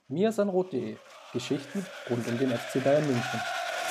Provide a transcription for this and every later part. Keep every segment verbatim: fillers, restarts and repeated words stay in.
mirsanrot.de Geschichten rund um den F C Bayern München.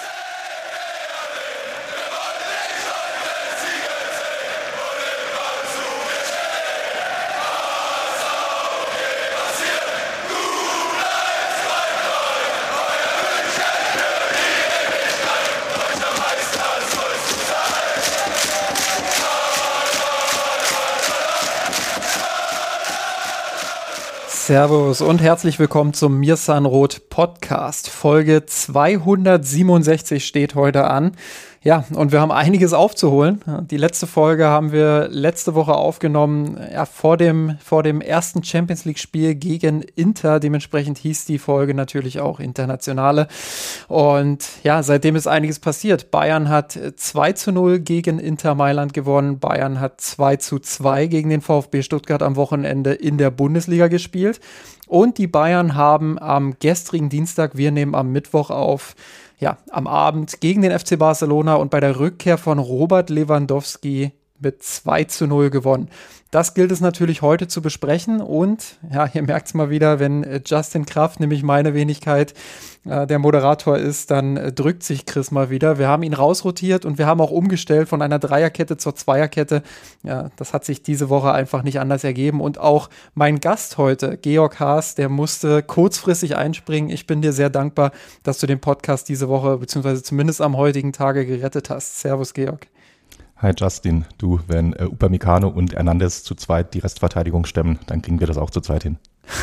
Servus und herzlich willkommen zum Mirsanrot Podcast. Folge zweihundertsiebenundsechzig steht heute an. Ja, und wir haben einiges aufzuholen. Die letzte Folge haben wir letzte Woche aufgenommen, ja, vor dem, vor dem ersten Champions-League-Spiel gegen Inter. Dementsprechend hieß die Folge natürlich auch Internationale. Und ja, seitdem ist einiges passiert. Bayern hat zwei zu null gegen Inter Mailand gewonnen. Bayern hat zwei zu zwei gegen den VfB Stuttgart am Wochenende in der Bundesliga gespielt. Und die Bayern haben am gestrigen Dienstag, wir nehmen am Mittwoch auf, ja, am Abend gegen den F C Barcelona und bei der Rückkehr von Robert Lewandowski mit zwei zu null gewonnen. Das gilt es natürlich heute zu besprechen und ja, ihr merkt es mal wieder, wenn Justin Kraft, nämlich meine Wenigkeit, äh, der Moderator ist, dann äh, drückt sich Chris mal wieder. Wir haben ihn rausrotiert und wir haben auch umgestellt von einer Dreierkette zur Zweierkette. Ja, das hat sich diese Woche einfach nicht anders ergeben und auch mein Gast heute, Georg Haas, der musste kurzfristig einspringen. Ich bin dir sehr dankbar, dass du den Podcast diese Woche, beziehungsweise zumindest am heutigen Tage gerettet hast. Servus, Georg. Hi Justin, du, wenn äh, Upamecano und Hernandez zu zweit die Restverteidigung stemmen, dann kriegen wir das auch zu zweit hin.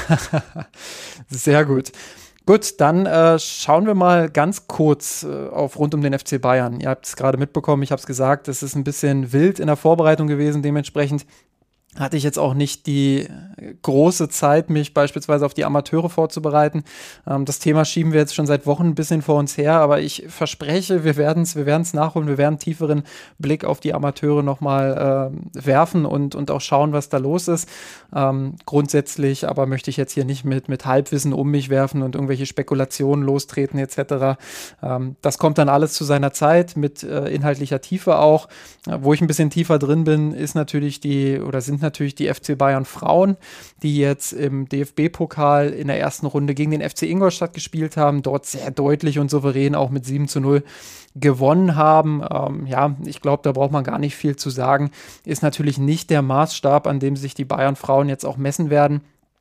Sehr gut. Gut, dann äh, schauen wir mal ganz kurz äh, auf rund um den F C Bayern. Ihr habt es gerade mitbekommen, ich habe es gesagt, es ist ein bisschen wild in der Vorbereitung gewesen, dementsprechend hatte ich jetzt auch nicht die große Zeit, mich beispielsweise auf die Amateure vorzubereiten. Ähm, das Thema schieben wir jetzt schon seit Wochen ein bisschen vor uns her, aber ich verspreche, wir werden es wir werden's nachholen, wir werden einen tieferen Blick auf die Amateure nochmal äh, werfen und, und auch schauen, was da los ist. Ähm, grundsätzlich aber möchte ich jetzt hier nicht mit, mit Halbwissen um mich werfen und irgendwelche Spekulationen lostreten et cetera. Ähm, das kommt dann alles zu seiner Zeit mit äh, inhaltlicher Tiefe auch. Äh, wo ich ein bisschen tiefer drin bin, ist natürlich die, oder sind natürlich die F C Bayern Frauen, die jetzt im D F B-Pokal in der ersten Runde gegen den F C Ingolstadt gespielt haben, dort sehr deutlich und souverän auch mit sieben zu null gewonnen haben. Ähm, ja, ich glaube, da braucht man gar nicht viel zu sagen. Ist natürlich nicht der Maßstab, an dem sich die Bayern Frauen jetzt auch messen werden.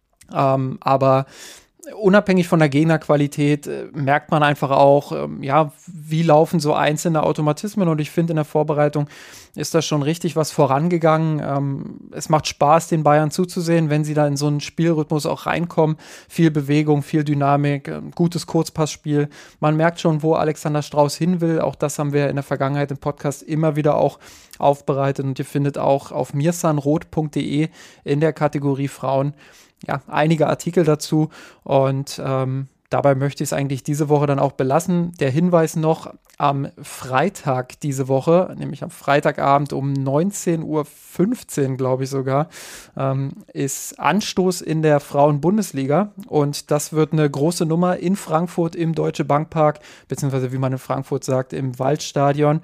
Ähm, aber unabhängig von der Gegnerqualität äh, merkt man einfach auch, ähm, ja, wie laufen so einzelne Automatismen und ich finde, in der Vorbereitung ist da schon richtig was vorangegangen. Ähm, es macht Spaß, den Bayern zuzusehen, wenn sie da in so einen Spielrhythmus auch reinkommen. Viel Bewegung, viel Dynamik, äh, gutes Kurzpassspiel. Man merkt schon, wo Alexander Strauß hin will. Auch das haben wir in der Vergangenheit im Podcast immer wieder auch aufbereitet und ihr findet auch auf mirsanrot punkt de in der Kategorie Frauen ja, einige Artikel dazu und ähm, dabei möchte ich es eigentlich diese Woche dann auch belassen. Der Hinweis noch, am Freitag diese Woche, nämlich am Freitagabend um neunzehn Uhr fünfzehn, glaube ich sogar, ähm, ist Anstoß in der Frauen-Bundesliga und das wird eine große Nummer in Frankfurt im Deutsche Bankpark, beziehungsweise wie man in Frankfurt sagt, im Waldstadion.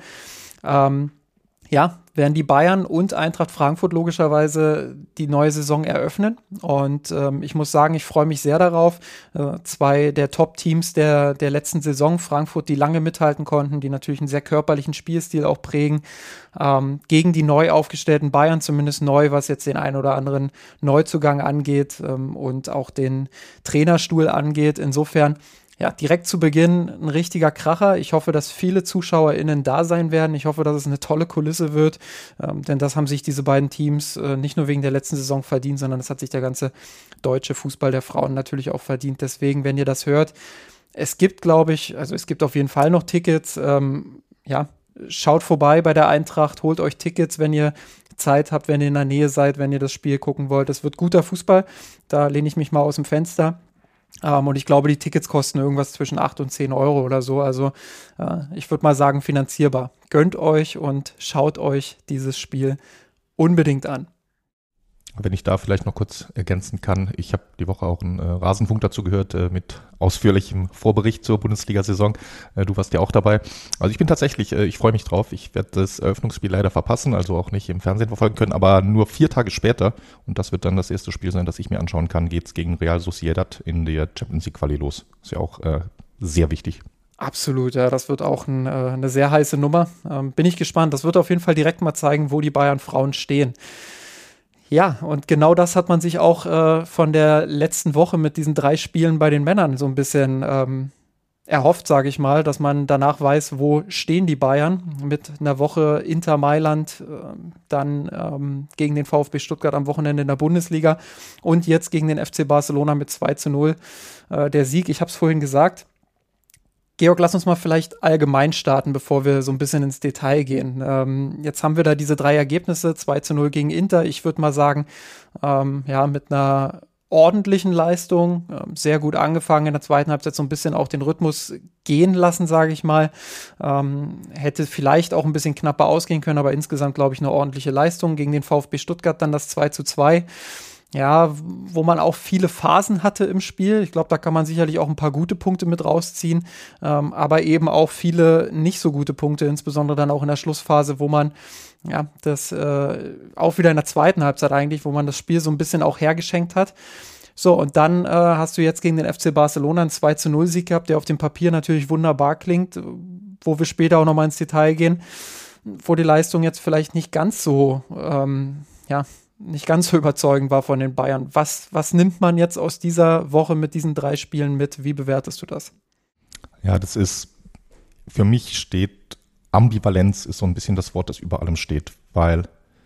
Ähm, ja, werden die Bayern und Eintracht Frankfurt logischerweise die neue Saison eröffnen. Und ähm, ich muss sagen, ich freue mich sehr darauf. Äh, zwei der Top-Teams der, der letzten Saison, Frankfurt, die lange mithalten konnten, die natürlich einen sehr körperlichen Spielstil auch prägen, ähm, gegen die neu aufgestellten Bayern, zumindest neu, was jetzt den einen oder anderen Neuzugang angeht ähm, und auch den Trainerstuhl angeht. Insofern ja, direkt zu Beginn ein richtiger Kracher. Ich hoffe, dass viele ZuschauerInnen da sein werden. Ich hoffe, dass es eine tolle Kulisse wird, ähm, denn das haben sich diese beiden Teams äh, nicht nur wegen der letzten Saison verdient, sondern das hat sich der ganze deutsche Fußball der Frauen natürlich auch verdient. Deswegen, wenn ihr das hört, es gibt, glaube ich, also es gibt auf jeden Fall noch Tickets. Ähm, ja, schaut vorbei bei der Eintracht, holt euch Tickets, wenn ihr Zeit habt, wenn ihr in der Nähe seid, wenn ihr das Spiel gucken wollt. Es wird guter Fußball. Da lehne ich mich mal aus dem Fenster. Um, und ich glaube, die Tickets kosten irgendwas zwischen acht und zehn Euro oder so. Also uh, ich würde mal sagen, finanzierbar. Gönnt euch und schaut euch dieses Spiel unbedingt an. Wenn ich da vielleicht noch kurz ergänzen kann, ich habe die Woche auch einen äh, Rasenfunk dazu gehört äh, mit ausführlichem Vorbericht zur Bundesliga-Saison. Äh, du warst ja auch dabei. Also ich bin tatsächlich, äh, ich freue mich drauf. Ich werde das Eröffnungsspiel leider verpassen, also auch nicht im Fernsehen verfolgen können, aber nur vier Tage später, und das wird dann das erste Spiel sein, das ich mir anschauen kann, geht es gegen Real Sociedad in der Champions League Quali los. Ist ja auch äh, sehr wichtig. Absolut, ja, das wird auch ein, äh, eine sehr heiße Nummer. Ähm, bin ich gespannt. Das wird auf jeden Fall direkt mal zeigen, wo die Bayern-Frauen stehen. Ja, und genau das hat man sich auch äh, von der letzten Woche mit diesen drei Spielen bei den Männern so ein bisschen ähm, erhofft, sage ich mal, dass man danach weiß, wo stehen die Bayern mit einer Woche Inter Mailand, äh, dann ähm, gegen den VfB Stuttgart am Wochenende in der Bundesliga und jetzt gegen den F C Barcelona mit zwei zu null. Äh, der Sieg, ich habe es vorhin gesagt. Georg, lass uns mal vielleicht allgemein starten, bevor wir so ein bisschen ins Detail gehen. Ähm, jetzt haben wir da diese drei Ergebnisse, zwei zu null gegen Inter. Ich würde mal sagen, ähm, ja, mit einer ordentlichen Leistung, ähm, sehr gut angefangen in der zweiten Halbzeit, so ein bisschen auch den Rhythmus gehen lassen, sage ich mal. Ähm, hätte vielleicht auch ein bisschen knapper ausgehen können, aber insgesamt, glaube ich, eine ordentliche Leistung. Gegen den VfB Stuttgart dann das zwei zu zwei. Ja, wo man auch viele Phasen hatte im Spiel. Ich glaube, da kann man sicherlich auch ein paar gute Punkte mit rausziehen, ähm, aber eben auch viele nicht so gute Punkte, insbesondere dann auch in der Schlussphase, wo man ja das äh, auch wieder in der zweiten Halbzeit eigentlich, wo man das Spiel so ein bisschen auch hergeschenkt hat. So, und dann äh, hast du jetzt gegen den F C Barcelona einen zwei zu null Sieg gehabt, der auf dem Papier natürlich wunderbar klingt, wo wir später auch nochmal ins Detail gehen, wo die Leistung jetzt vielleicht nicht ganz so, ähm, ja, nicht ganz so überzeugend war von den Bayern. Was, was nimmt man jetzt aus dieser Woche mit diesen drei Spielen mit? Wie bewertest du das? Ja, das ist, für mich steht, Ambivalenz ist so ein bisschen das Wort, das über allem steht, weil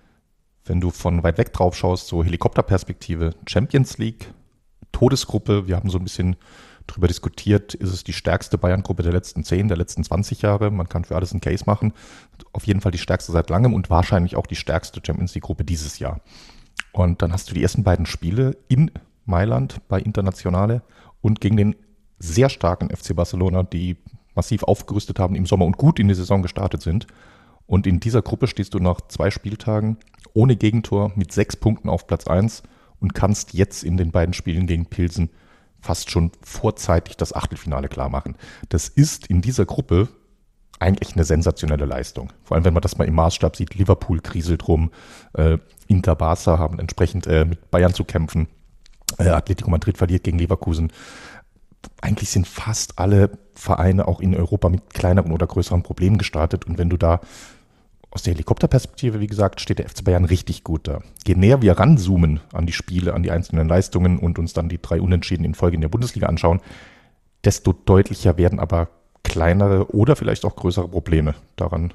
wenn du von weit weg drauf schaust, so Helikopterperspektive, Champions League, Todesgruppe, wir haben so ein bisschen drüber diskutiert, ist es die stärkste Bayern-Gruppe der letzten zehn, der letzten zwanzig Jahre. Man kann für alles einen Case machen. Auf jeden Fall die stärkste seit langem und wahrscheinlich auch die stärkste Champions League-Gruppe dieses Jahr. Und dann hast du die ersten beiden Spiele in Mailand bei Internazionale und gegen den sehr starken F C Barcelona, die massiv aufgerüstet haben im Sommer und gut in die Saison gestartet sind. Und in dieser Gruppe stehst du nach zwei Spieltagen ohne Gegentor mit sechs Punkten auf Platz eins und kannst jetzt in den beiden Spielen gegen Pilsen fast schon vorzeitig das Achtelfinale klar machen. Das ist in dieser Gruppe eigentlich eine sensationelle Leistung. Vor allem, wenn man das mal im Maßstab sieht, Liverpool kriselt rum, äh, Inter, Barca haben entsprechend äh, mit Bayern zu kämpfen, äh, Atletico Madrid verliert gegen Leverkusen. Eigentlich sind fast alle Vereine auch in Europa mit kleineren oder größeren Problemen gestartet und wenn du da aus der Helikopterperspektive, wie gesagt, steht der F C Bayern richtig gut da. Je näher wir ranzoomen an die Spiele, an die einzelnen Leistungen und uns dann die drei Unentschieden in Folge in der Bundesliga anschauen, desto deutlicher werden aber kleinere oder vielleicht auch größere Probleme. Daran,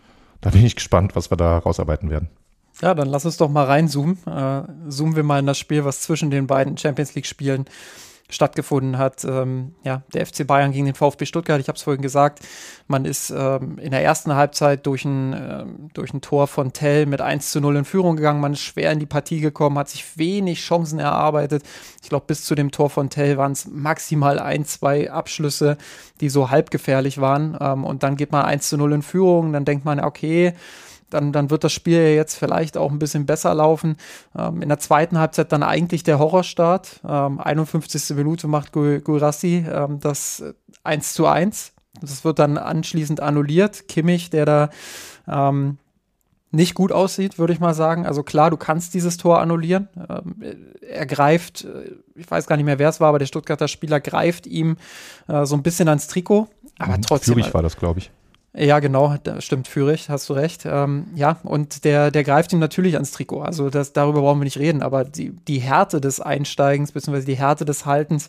da bin ich gespannt, was wir da rausarbeiten werden. Ja, dann lass uns doch mal reinzoomen. Äh, zoomen wir mal in das Spiel, was zwischen den beiden Champions-League-Spielen stattgefunden hat. Ähm, ja, der F C Bayern gegen den VfB Stuttgart. Ich habe es vorhin gesagt, man ist ähm, in der ersten Halbzeit durch ein, ähm, durch ein Tor von Tell mit eins zu null in Führung gegangen. Man ist schwer in die Partie gekommen, hat sich wenig Chancen erarbeitet. Ich glaube, bis zu dem Tor von Tell waren es maximal ein, zwei Abschlüsse, die so halbgefährlich waren. Ähm, und dann geht man eins zu null in Führung. Dann denkt man, okay, Dann, dann wird das Spiel ja jetzt vielleicht auch ein bisschen besser laufen. Ähm, in der zweiten Halbzeit dann eigentlich der Horrorstart. Ähm, einundfünfzigste Minute macht Guirassy ähm, das eins zu eins. Das wird dann anschließend annulliert. Kimmich, der da ähm, nicht gut aussieht, würde ich mal sagen. Also klar, du kannst dieses Tor annullieren. Ähm, er greift, ich weiß gar nicht mehr, wer es war, aber der Stuttgarter Spieler greift ihm äh, so ein bisschen ans Trikot. Aber mhm, trotzdem. Führig war das, glaube ich. Ja, genau, stimmt, Führig, hast du recht. Ähm, ja, und der, der greift ihm natürlich ans Trikot. Also das, darüber brauchen wir nicht reden, aber die, die Härte des Einsteigens, beziehungsweise die Härte des Haltens,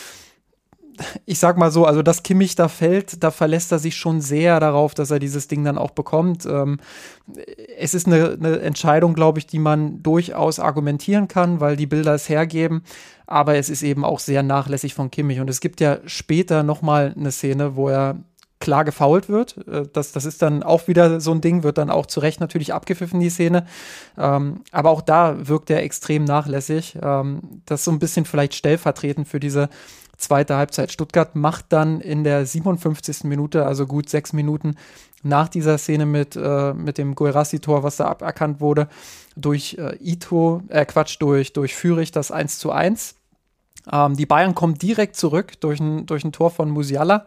ich sag mal so, also dass Kimmich da fällt, da verlässt er sich schon sehr darauf, dass er dieses Ding dann auch bekommt. Ähm, es ist eine, eine Entscheidung, glaube ich, die man durchaus argumentieren kann, weil die Bilder es hergeben, aber es ist eben auch sehr nachlässig von Kimmich. Und es gibt ja später nochmal eine Szene, wo er klar gefoult wird. Das, das ist dann auch wieder so ein Ding, wird dann auch zu Recht natürlich abgepfiffen, die Szene. Ähm, aber auch da wirkt er extrem nachlässig. Ähm, das ist so ein bisschen vielleicht stellvertretend für diese zweite Halbzeit. Stuttgart macht dann in der siebenundfünfzigsten Minute, also gut sechs Minuten nach dieser Szene mit, äh, mit dem Guirassy-Tor, was da aberkannt wurde, durch äh, Ito, äh Quatsch, durch, durch Fürich das eins zu eins. Ähm, die Bayern kommen direkt zurück durch ein, durch ein Tor von Musiala.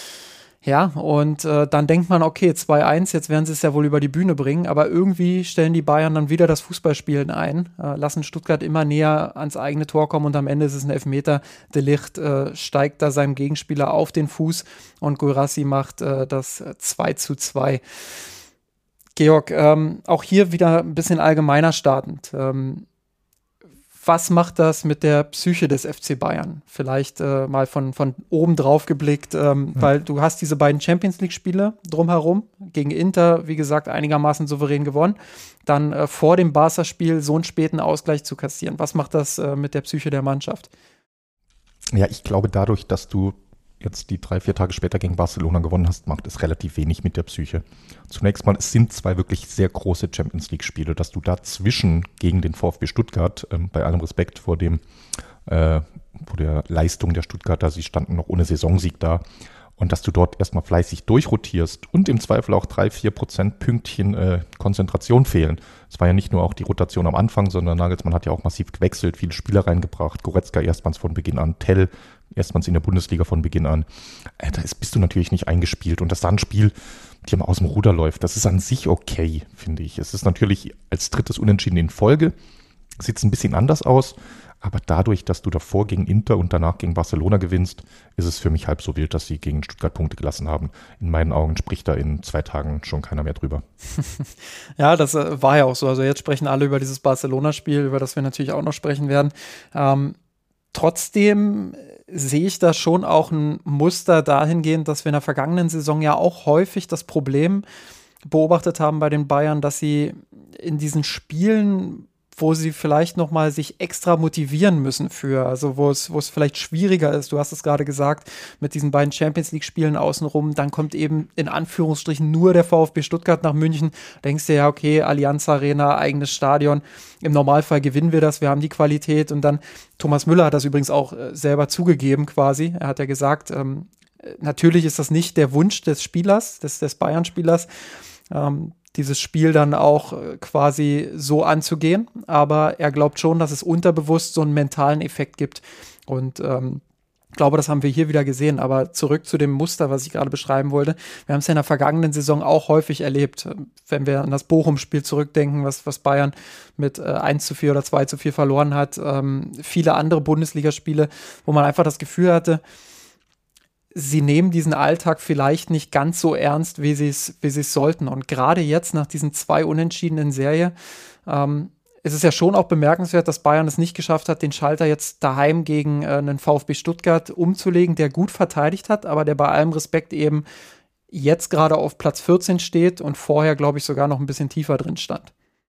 Ja, und äh, dann denkt man, okay, zwei eins, jetzt werden sie es ja wohl über die Bühne bringen, aber irgendwie stellen die Bayern dann wieder das Fußballspielen ein, äh, lassen Stuttgart immer näher ans eigene Tor kommen und am Ende ist es ein Elfmeter. De Ligt äh, steigt da seinem Gegenspieler auf den Fuß und Guirassy macht äh, das zwei zu zwei. Georg, ähm, auch hier wieder ein bisschen allgemeiner startend. Ähm, Was macht das mit der Psyche des F C Bayern? Vielleicht äh, mal von, von oben drauf geblickt, ähm, ja. weil du hast diese beiden Champions-League-Spiele drumherum, gegen Inter, wie gesagt, einigermaßen souverän gewonnen, dann äh, vor dem Barca-Spiel so einen späten Ausgleich zu kassieren. Was macht das äh, mit der Psyche der Mannschaft? Ja, ich glaube, dadurch, dass du jetzt die drei, vier Tage später gegen Barcelona gewonnen hast, macht es relativ wenig mit der Psyche. Zunächst mal, es sind zwei wirklich sehr große Champions-League-Spiele, dass du dazwischen gegen den VfB Stuttgart, ähm, bei allem Respekt vor dem, äh, vor der Leistung der Stuttgarter, sie standen noch ohne Saisonsieg da, und dass du dort erstmal fleißig durchrotierst und im Zweifel auch drei, vier Prozent Pünktchen äh, Konzentration fehlen. Es war ja nicht nur auch die Rotation am Anfang, sondern Nagelsmann hat ja auch massiv gewechselt, viele Spieler reingebracht, Goretzka erstmals von Beginn an, Tell erstmals in der Bundesliga von Beginn an. Äh, da ist, bist du natürlich nicht eingespielt, und dass da ein Spiel dir mal aus dem Ruder läuft, das ist an sich okay, finde ich. Es ist natürlich als drittes Unentschieden in Folge, sieht es ein bisschen anders aus, aber dadurch, dass du davor gegen Inter und danach gegen Barcelona gewinnst, ist es für mich halb so wild, dass sie gegen Stuttgart Punkte gelassen haben. In meinen Augen spricht da in zwei Tagen schon keiner mehr drüber. Ja, das äh, war ja auch so. Also jetzt sprechen alle über dieses Barcelona-Spiel, über das wir natürlich auch noch sprechen werden. Ähm, trotzdem sehe ich da schon auch ein Muster dahingehend, dass wir in der vergangenen Saison ja auch häufig das Problem beobachtet haben bei den Bayern, dass sie in diesen Spielen, wo sie vielleicht noch mal sich extra motivieren müssen für, also wo es, wo es vielleicht schwieriger ist, du hast es gerade gesagt, mit diesen beiden Champions-League-Spielen außenrum, dann kommt eben in Anführungsstrichen nur der VfB Stuttgart nach München, denkst dir ja, okay, Allianz Arena, eigenes Stadion, im Normalfall gewinnen wir das, wir haben die Qualität, und dann, Thomas Müller hat das übrigens auch äh, selber zugegeben quasi, er hat ja gesagt, ähm, natürlich ist das nicht der Wunsch des Spielers, des, des Bayern-Spielers, ähm, dieses Spiel dann auch quasi so anzugehen. Aber er glaubt schon, dass es unterbewusst so einen mentalen Effekt gibt. Und ähm, ich glaube, das haben wir hier wieder gesehen. Aber zurück zu dem Muster, was ich gerade beschreiben wollte. Wir haben es ja in der vergangenen Saison auch häufig erlebt. Wenn wir an das Bochum-Spiel zurückdenken, was, was Bayern mit äh, eins zu vier oder zwei zu vier verloren hat. Ähm, viele andere Bundesligaspiele, wo man einfach das Gefühl hatte, sie nehmen diesen Alltag vielleicht nicht ganz so ernst, wie sie es wie sie es sollten. Und gerade jetzt, nach diesen zwei Unentschieden in Serie, ähm, ist es ja schon auch bemerkenswert, dass Bayern es nicht geschafft hat, den Schalter jetzt daheim gegen äh, einen VfB Stuttgart umzulegen, der gut verteidigt hat, aber der bei allem Respekt eben jetzt gerade auf Platz vierzehn steht und vorher, glaube ich, sogar noch ein bisschen tiefer drin stand.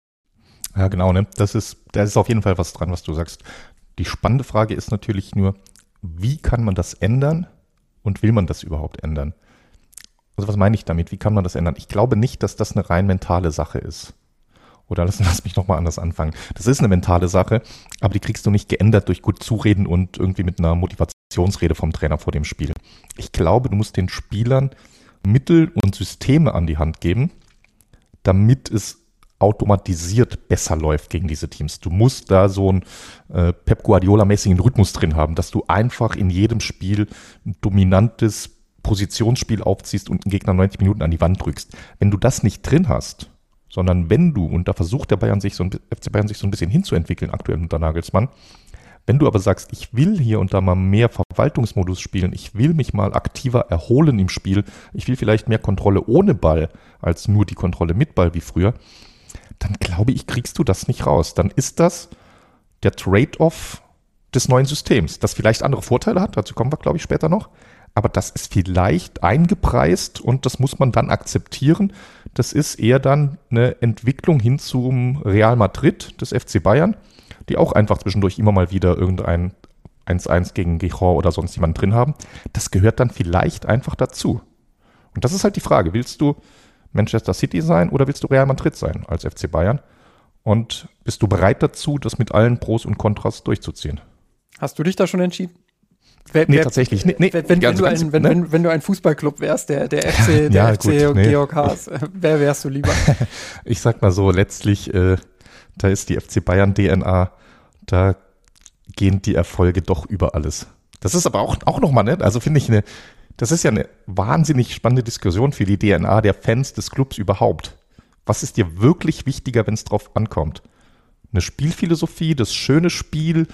Ja, genau, ne? Das ist, da ist auf jeden Fall was dran, was du sagst. Die spannende Frage ist natürlich nur, wie kann man das ändern? Und will man das überhaupt ändern? Also was meine ich damit? Wie kann man das ändern? Ich glaube nicht, dass das eine rein mentale Sache ist. Oder lass, lass mich nochmal anders anfangen. Das ist eine mentale Sache, aber die kriegst du nicht geändert durch gut Zureden und irgendwie mit einer Motivationsrede vom Trainer vor dem Spiel. Ich glaube, du musst den Spielern Mittel und Systeme an die Hand geben, damit es automatisiert besser läuft gegen diese Teams. Du musst da so einen äh, Pep Guardiola-mäßigen Rhythmus drin haben, dass du einfach in jedem Spiel ein dominantes Positionsspiel aufziehst und einen Gegner neunzig Minuten an die Wand drückst. Wenn du das nicht drin hast, sondern wenn du, und da versucht der Bayern sich so ein, F C Bayern sich so ein bisschen hinzuentwickeln, aktuell unter Nagelsmann, wenn du aber sagst, ich will hier und da mal mehr Verwaltungsmodus spielen, ich will mich mal aktiver erholen im Spiel, ich will vielleicht mehr Kontrolle ohne Ball als nur die Kontrolle mit Ball wie früher, dann glaube ich, kriegst du das nicht raus. Dann ist das der Trade-off des neuen Systems, das vielleicht andere Vorteile hat, dazu kommen wir, glaube ich, später noch, aber das ist vielleicht eingepreist und das muss man dann akzeptieren. Das ist eher dann eine Entwicklung hin zum Real Madrid des F C Bayern, die auch einfach zwischendurch immer mal wieder irgendein eins eins gegen Gijon oder sonst jemanden drin haben. Das gehört dann vielleicht einfach dazu. Und das ist halt die Frage, willst du Manchester City sein oder willst du Real Madrid sein als F C Bayern? Und bist du bereit dazu, das mit allen Pros und Kontras durchzuziehen? Hast du dich da schon entschieden? Wer, nee, wer, tatsächlich. Nee, nee, wenn, wenn, wenn, du ein, wenn, ne? wenn, wenn du ein Fußballclub wärst, der, der F C, der ja, F C gut, und nee. Georg Haas, wer wärst du lieber? Ich sag mal so, letztlich äh, da ist die F C Bayern D N A, da gehen die Erfolge doch über alles. Das ist aber auch, auch nochmal, ne? Also finde ich, eine, das ist ja eine wahnsinnig spannende Diskussion für die D N A der Fans des Clubs überhaupt. Was ist dir wirklich wichtiger, wenn es drauf ankommt? Eine Spielphilosophie, das schöne Spiel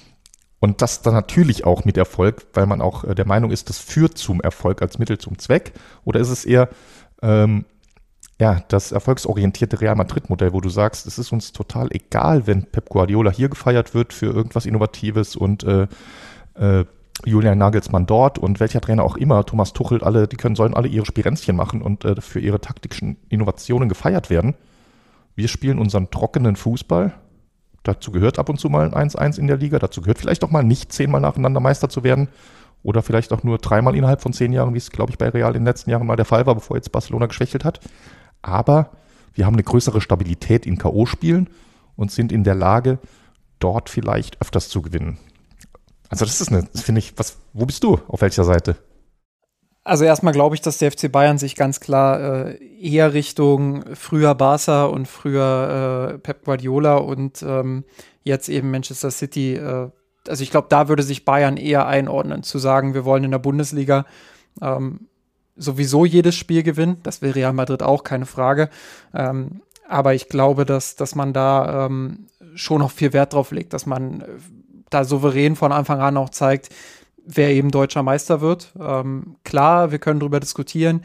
und das dann natürlich auch mit Erfolg, weil man auch der Meinung ist, das führt zum Erfolg als Mittel zum Zweck? Oder ist es eher ähm, ja, das erfolgsorientierte Real Madrid-Modell, wo du sagst, es ist uns total egal, wenn Pep Guardiola hier gefeiert wird für irgendwas Innovatives und äh, äh, Julian Nagelsmann dort und welcher Trainer auch immer, Thomas Tuchel, alle, die können, sollen alle ihre Spirenzchen machen und äh, für ihre taktischen Innovationen gefeiert werden. Wir spielen unseren trockenen Fußball. Dazu gehört ab und zu mal ein eins eins in der Liga. Dazu gehört vielleicht auch mal nicht zehnmal nacheinander Meister zu werden oder vielleicht auch nur dreimal innerhalb von zehn Jahren, wie es, glaube ich, bei Real in den letzten Jahren mal der Fall war, bevor jetzt Barcelona geschwächelt hat. Aber wir haben eine größere Stabilität in K O-Spielen und sind in der Lage, dort vielleicht öfters zu gewinnen. Also das ist eine, finde ich, was, wo bist du? Auf welcher Seite? Also erstmal glaube ich, dass der F C Bayern sich ganz klar äh, eher Richtung früher Barca und früher äh, Pep Guardiola und ähm, jetzt eben Manchester City, äh, also ich glaube, da würde sich Bayern eher einordnen, zu sagen, wir wollen in der Bundesliga ähm, sowieso jedes Spiel gewinnen. Das will Real Madrid auch, keine Frage. Ähm, aber ich glaube, dass, dass man da ähm, schon noch viel Wert drauf legt, dass man da souverän von Anfang an auch zeigt, wer eben deutscher Meister wird. Ähm, klar, wir können darüber diskutieren,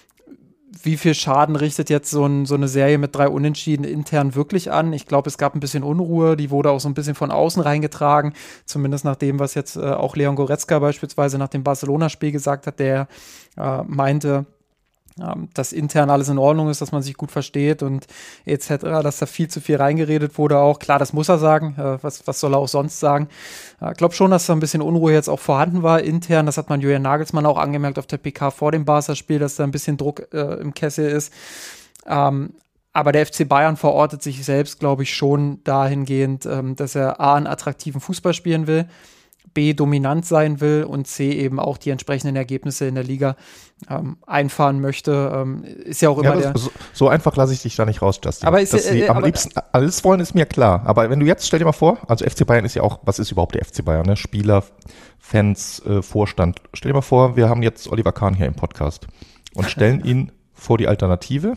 wie viel Schaden richtet jetzt so, ein, so eine Serie mit drei Unentschieden intern wirklich an. Ich glaube, es gab ein bisschen Unruhe, die wurde auch so ein bisschen von außen reingetragen, zumindest nach dem, was jetzt äh, auch Leon Goretzka beispielsweise nach dem Barcelona-Spiel gesagt hat, der äh, meinte, dass intern alles in Ordnung ist, dass man sich gut versteht und et cetera, dass da viel zu viel reingeredet wurde auch. Klar, das muss er sagen. Was, was soll er auch sonst sagen? Ich glaube schon, dass da ein bisschen Unruhe jetzt auch vorhanden war intern. Das hat man Julian Nagelsmann auch angemerkt auf der P K vor dem Barca-Spiel, dass da ein bisschen Druck äh, im Kessel ist. Ähm, aber der F C Bayern verortet sich selbst, glaube ich, schon dahingehend, ähm, dass er A, einen attraktiven Fußball spielen will, B, dominant sein will und C, eben auch die entsprechenden Ergebnisse in der Liga ähm, einfahren möchte. Ähm, ist ja auch immer ja, der... So, so einfach lasse ich dich da nicht raus, Justin. Aber ist, Dass sie äh, am aber, liebsten alles wollen, ist mir klar. Aber wenn du jetzt, stell dir mal vor, also F C Bayern ist ja auch, was ist überhaupt der F C Bayern? Ne? Spieler, Fans, äh, Vorstand. Stell dir mal vor, wir haben jetzt Oliver Kahn hier im Podcast und stellen ihn vor die Alternative.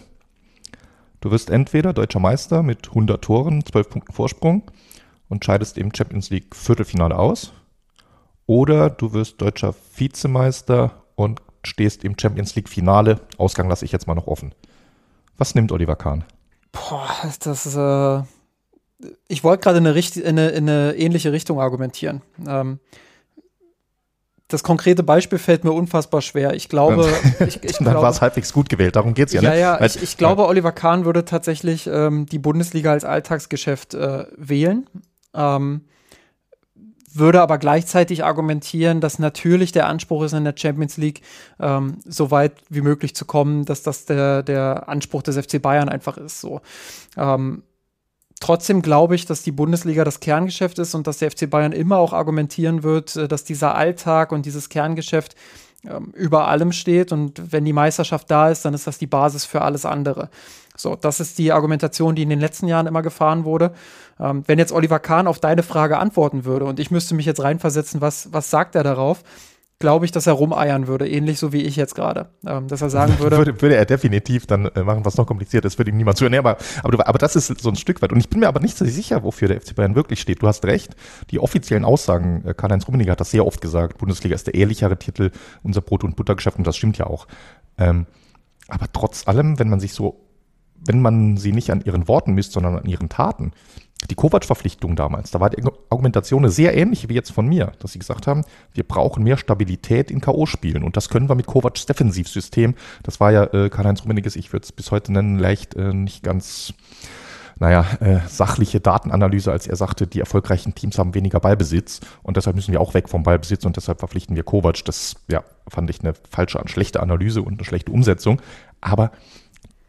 Du wirst entweder deutscher Meister mit hundert Toren, zwölf Punkten Vorsprung und scheidest im Champions League Viertelfinale aus. Oder du wirst deutscher Vizemeister und stehst im Champions League Finale. Ausgang lasse ich jetzt mal noch offen. Was nimmt Oliver Kahn? Boah, das ist, äh, ich wollte gerade in eine, in, eine, in eine ähnliche Richtung argumentieren. Ähm, das konkrete Beispiel fällt mir unfassbar schwer. Ich glaube, ich, ich dann war es halbwegs gut gewählt. Darum geht es ja, ja, ne? Ja, Weil, ich, ich glaube, ja. Oliver Kahn würde tatsächlich ähm, die Bundesliga als Alltagsgeschäft äh, wählen. Ähm, würde aber gleichzeitig argumentieren, dass natürlich der Anspruch ist, in der Champions League ähm, so weit wie möglich zu kommen, dass das der, der Anspruch des F C Bayern einfach ist. So. Ähm, trotzdem glaube ich, dass die Bundesliga das Kerngeschäft ist und dass der F C Bayern immer auch argumentieren wird, dass dieser Alltag und dieses Kerngeschäft ähm, über allem steht und wenn die Meisterschaft da ist, dann ist das die Basis für alles andere. So, das ist die Argumentation, die in den letzten Jahren immer gefahren wurde. Ähm, wenn jetzt Oliver Kahn auf deine Frage antworten würde und ich müsste mich jetzt reinversetzen, was, was sagt er darauf, glaube ich, dass er rumeiern würde, ähnlich so wie ich jetzt gerade. Ähm, dass er sagen würde, würde... Würde er definitiv dann äh, machen, was noch kompliziert ist, würde ihm niemand zuhören. Nee, aber, aber, aber das ist so ein Stück weit. Und ich bin mir aber nicht so sicher, wofür der F C Bayern wirklich steht. Du hast recht, die offiziellen Aussagen, äh, Karl-Heinz Rummenigge hat das sehr oft gesagt, Bundesliga ist der ehrlichere Titel, unser Brot- und Buttergeschäft, und das stimmt ja auch. Ähm, aber trotz allem, wenn man sich so wenn man sie nicht an ihren Worten misst, sondern an ihren Taten. Die Kovac-Verpflichtung damals, da war die Argumentation eine sehr ähnliche wie jetzt von mir, dass sie gesagt haben, wir brauchen mehr Stabilität in K O-Spielen und das können wir mit Kovacs Defensivsystem, das war ja äh, Karl-Heinz Rummenigges, ich würde es bis heute nennen, leicht äh, nicht ganz, naja, äh, sachliche Datenanalyse, als er sagte, die erfolgreichen Teams haben weniger Ballbesitz und deshalb müssen wir auch weg vom Ballbesitz und deshalb verpflichten wir Kovac. Das ja, fand ich eine falsche, schlechte Analyse und eine schlechte Umsetzung, aber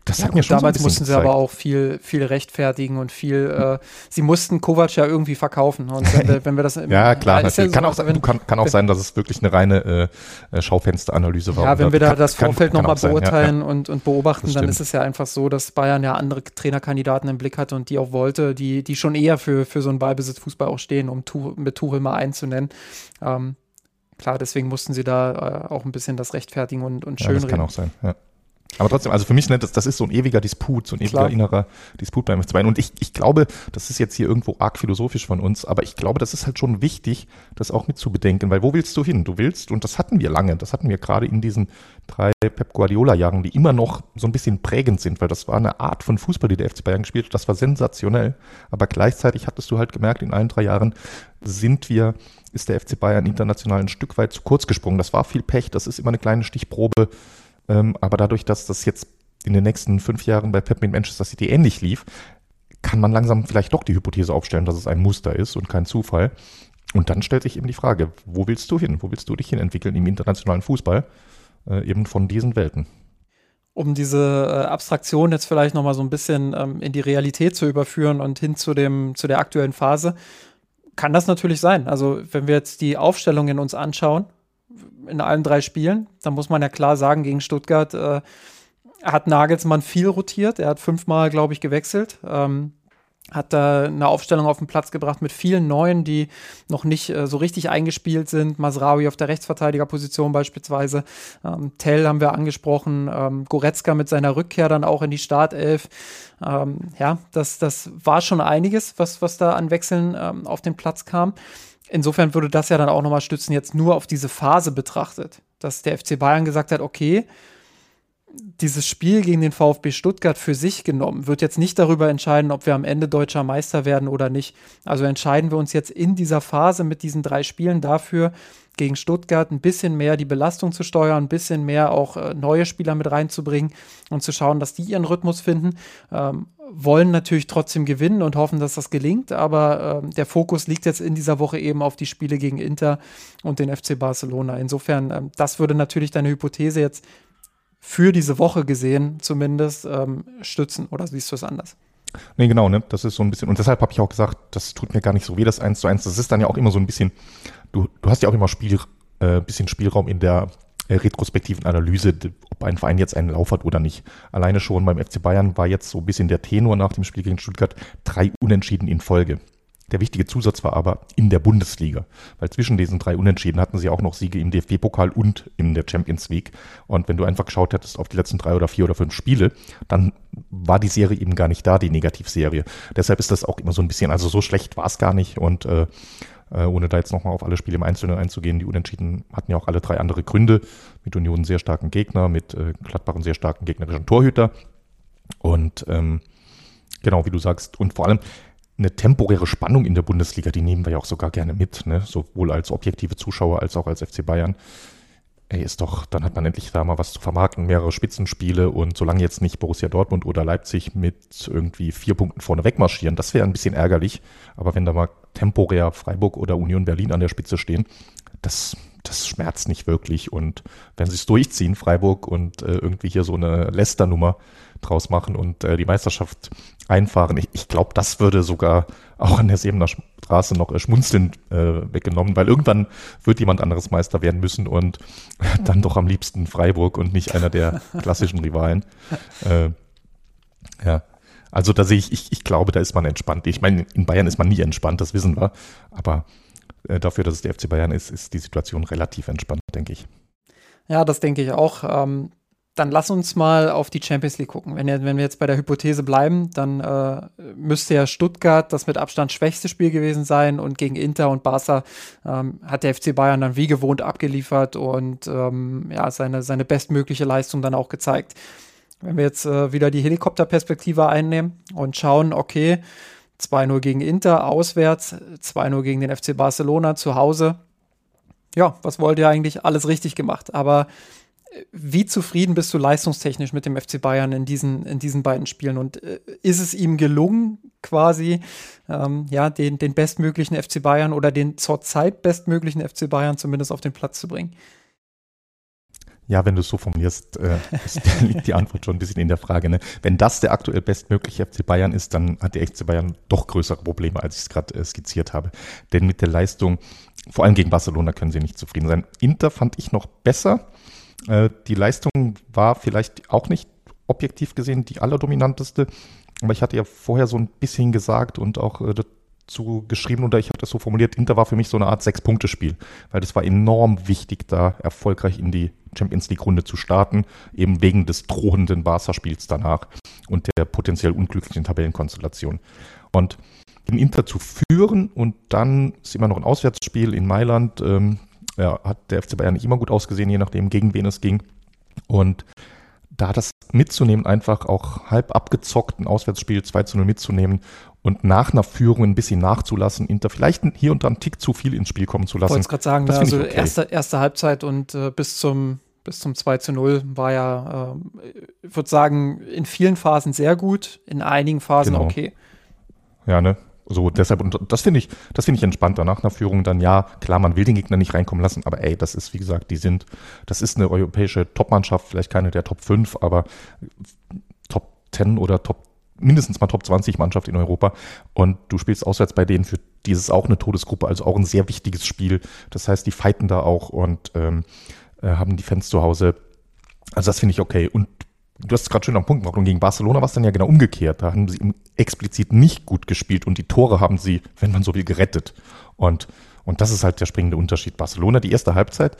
Das ja, hat mir gut, schon damals so ein mussten sie gezeigt. aber auch viel, viel rechtfertigen und viel, äh, sie mussten Kovac ja irgendwie verkaufen. Und wenn wir, wenn wir das im, Ja, klar, ist ja natürlich. Kann so, auch, sein- wenn, du kann, kann auch wenn, sein, dass es wirklich eine reine äh, Schaufensteranalyse war. ja, und wenn wir da kann, das kann, Vorfeld kann nochmal auch sein, ja, beurteilen ja. und, und beobachten, Das dann stimmt. ist es ja einfach so, dass Bayern ja andere Trainerkandidaten im Blick hatte und die auch wollte, die, die schon eher für, für so einen Ballbesitzfußball auch stehen, um tu, mit Tuchel mal einzunennen. Ähm, klar, deswegen mussten sie da äh, auch ein bisschen das rechtfertigen und, und Ja, das kann schönreden. auch sein, ja. Aber trotzdem, also für mich, ne, das, das ist so ein ewiger Disput, so ein ewiger Klar. innerer Disput beim F C Bayern. Und ich, ich glaube, das ist jetzt hier irgendwo arg philosophisch von uns, aber ich glaube, das ist halt schon wichtig, das auch mit zu bedenken, weil wo willst du hin? Du willst, und das hatten wir lange, das hatten wir gerade in diesen drei Pep Guardiola-Jahren, die immer noch so ein bisschen prägend sind, weil das war eine Art von Fußball, die der F C Bayern gespielt hat, das war sensationell. Aber gleichzeitig hattest du halt gemerkt, in allen drei Jahren sind wir, ist der F C Bayern international ein Stück weit zu kurz gesprungen. Das war viel Pech, das ist immer eine kleine Stichprobe. Ähm, aber dadurch, dass das jetzt in den nächsten fünf Jahren bei Pep mit Manchester City ähnlich lief, kann man langsam vielleicht doch die Hypothese aufstellen, dass es ein Muster ist und kein Zufall. Und dann stellt sich eben die Frage, wo willst du hin? Wo willst du dich hin entwickeln im internationalen Fußball? Äh, eben von diesen Welten. Um diese äh, Abstraktion jetzt vielleicht nochmal so ein bisschen ähm, in die Realität zu überführen und hin zu dem, zu der aktuellen Phase, kann das natürlich sein. Also wenn wir jetzt die Aufstellungen uns anschauen, in allen drei Spielen, dann muss man ja klar sagen, gegen Stuttgart äh, hat Nagelsmann viel rotiert. Er hat fünfmal, glaube ich, gewechselt. Ähm, hat da eine Aufstellung auf den Platz gebracht mit vielen Neuen, die noch nicht äh, so richtig eingespielt sind. Masraoui auf der Rechtsverteidigerposition beispielsweise. Ähm, Tell haben wir angesprochen. Ähm, Goretzka mit seiner Rückkehr dann auch in die Startelf. Ähm, ja, das, das war schon einiges, was, was da an Wechseln ähm, auf den Platz kam. Insofern würde das ja dann auch nochmal stützen, jetzt nur auf diese Phase betrachtet, dass der F C Bayern gesagt hat, okay, dieses Spiel gegen den VfB Stuttgart für sich genommen wird jetzt nicht darüber entscheiden, ob wir am Ende deutscher Meister werden oder nicht. Also entscheiden wir uns jetzt in dieser Phase mit diesen drei Spielen dafür, gegen Stuttgart ein bisschen mehr die Belastung zu steuern, ein bisschen mehr auch äh, neue Spieler mit reinzubringen und zu schauen, dass die ihren Rhythmus finden. Ähm, wollen natürlich trotzdem gewinnen und hoffen, dass das gelingt, aber ähm, der Fokus liegt jetzt in dieser Woche eben auf die Spiele gegen Inter und den F C Barcelona. Insofern, ähm, das würde natürlich deine Hypothese jetzt für diese Woche gesehen zumindest ähm, stützen. Oder siehst du es anders? Nee, genau, ne? Das ist so ein bisschen, und deshalb habe ich auch gesagt, das tut mir gar nicht so weh, das eins zu eins. Das ist dann ja auch immer so ein bisschen, du, du hast ja auch immer Spiel, äh, bisschen Spielraum in der äh, retrospektiven Analyse, ob ein Verein jetzt einen Lauf hat oder nicht. Alleine schon beim F C Bayern war jetzt so ein bisschen der Tenor nach dem Spiel gegen Stuttgart, drei Unentschieden in Folge. Der wichtige Zusatz war aber in der Bundesliga, weil zwischen diesen drei Unentschieden hatten sie auch noch Siege im D F B-Pokal und in der Champions League. Und wenn du einfach geschaut hättest auf die letzten drei oder vier oder fünf Spiele, dann war die Serie eben gar nicht da, die Negativserie. Deshalb ist das auch immer so ein bisschen, also so schlecht war es gar nicht. Und äh, ohne da jetzt nochmal auf alle Spiele im Einzelnen einzugehen, die Unentschieden hatten ja auch alle drei andere Gründe. Mit Union einen sehr starken Gegner, mit äh, Gladbach einen sehr starken gegnerischen Torhüter. Und ähm, genau, wie du sagst, und vor allem eine temporäre Spannung in der Bundesliga, die nehmen wir ja auch sogar gerne mit, ne? Sowohl als objektive Zuschauer als auch als F C Bayern. Ey, ist doch, dann hat man endlich da mal was zu vermarkten, mehrere Spitzenspiele und solange jetzt nicht Borussia Dortmund oder Leipzig mit irgendwie vier Punkten vorne wegmarschieren, das wäre ein bisschen ärgerlich, aber wenn da mal temporär Freiburg oder Union Berlin an der Spitze stehen, das, das schmerzt nicht wirklich und wenn sie es durchziehen, Freiburg und äh, irgendwie hier so eine Leicester-Nummer draus machen und äh, die Meisterschaft einfahren. Ich, ich glaube, das würde sogar auch an der Sebener Straße noch äh, schmunzelnd äh, weggenommen, weil irgendwann wird jemand anderes Meister werden müssen und dann doch am liebsten Freiburg und nicht einer der klassischen Rivalen. Äh, ja, also da sehe ich, ich, ich glaube, da ist man entspannt. Ich meine, in Bayern ist man nie entspannt, das wissen wir, aber äh, dafür, dass es der F C Bayern ist, ist die Situation relativ entspannt, denke ich. Ja, das denke ich auch. Ähm Dann lass uns mal auf die Champions League gucken. Wenn, wenn wir jetzt bei der Hypothese bleiben, dann äh, müsste ja Stuttgart das mit Abstand schwächste Spiel gewesen sein und gegen Inter und Barca ähm, hat der F C Bayern dann wie gewohnt abgeliefert und ähm, ja, seine, seine bestmögliche Leistung dann auch gezeigt. Wenn wir jetzt äh, wieder die Helikopterperspektive einnehmen und schauen, okay, zwei null gegen Inter auswärts, zwei null gegen den F C Barcelona zu Hause. Ja, was wollt ihr eigentlich? Alles richtig gemacht. Aber wie zufrieden bist du leistungstechnisch mit dem F C Bayern in diesen, in diesen beiden Spielen? Und äh, ist es ihm gelungen, quasi ähm, ja, den, den bestmöglichen F C Bayern oder den zurzeit bestmöglichen F C Bayern zumindest auf den Platz zu bringen? Ja, wenn du es so formulierst, äh, ist, liegt die Antwort schon ein bisschen in der Frage. Ne? Wenn das der aktuell bestmögliche F C Bayern ist, dann hat der F C Bayern doch größere Probleme, als ich es gerade äh, skizziert habe. Denn mit der Leistung, vor allem gegen Barcelona, können sie nicht zufrieden sein. Inter fand ich noch besser. Äh, die Leistung war vielleicht auch nicht objektiv gesehen die allerdominanteste. Aber ich hatte ja vorher so ein bisschen gesagt und auch äh, dazu geschrieben, oder ich habe das so formuliert, Inter war für mich so eine Art Sechs-Punkte-Spiel, weil das war enorm wichtig, da erfolgreich in die Champions League-Runde zu starten, eben wegen des drohenden Barca-Spiels danach und der potenziell unglücklichen Tabellenkonstellation. Und in Inter zu führen und dann ist immer noch ein Auswärtsspiel in Mailand, ähm, ja, hat der F C Bayern nicht immer gut ausgesehen, je nachdem, gegen wen es ging. Und da das mitzunehmen, einfach auch halb abgezockt, ein Auswärtsspiel zwei zu null mitzunehmen und nach einer Führung ein bisschen nachzulassen, Inter vielleicht hier und da einen Tick zu viel ins Spiel kommen zu lassen. Ich wollte es gerade sagen, das ne, also okay. erste, erste Halbzeit und äh, bis zum bis zum zwei zu null war ja, äh, ich würde sagen, in vielen Phasen sehr gut, in einigen Phasen Genau. okay. Ja, ne? So, deshalb, und das finde ich, das finde ich entspannter. Nach einer Führung dann, ja, klar, man will den Gegner nicht reinkommen lassen, aber ey, das ist, wie gesagt, die sind, das ist eine europäische Top-Mannschaft, vielleicht keine der Top fünf, aber Top zehn oder Top, mindestens mal Top zwanzig Mannschaft in Europa. Und du spielst auswärts bei denen, für die ist es auch eine Todesgruppe, also auch ein sehr wichtiges Spiel. Das heißt, die fighten da auch und ähm, äh, haben die Fans zu Hause. Also das finde ich okay. Und du hast es gerade schön am Punkt gemacht. Und gegen Barcelona war es dann ja genau umgekehrt. Da haben sie explizit nicht gut gespielt und die Tore haben sie, wenn man so will, gerettet. Und, und das ist halt der springende Unterschied. Barcelona, die erste Halbzeit,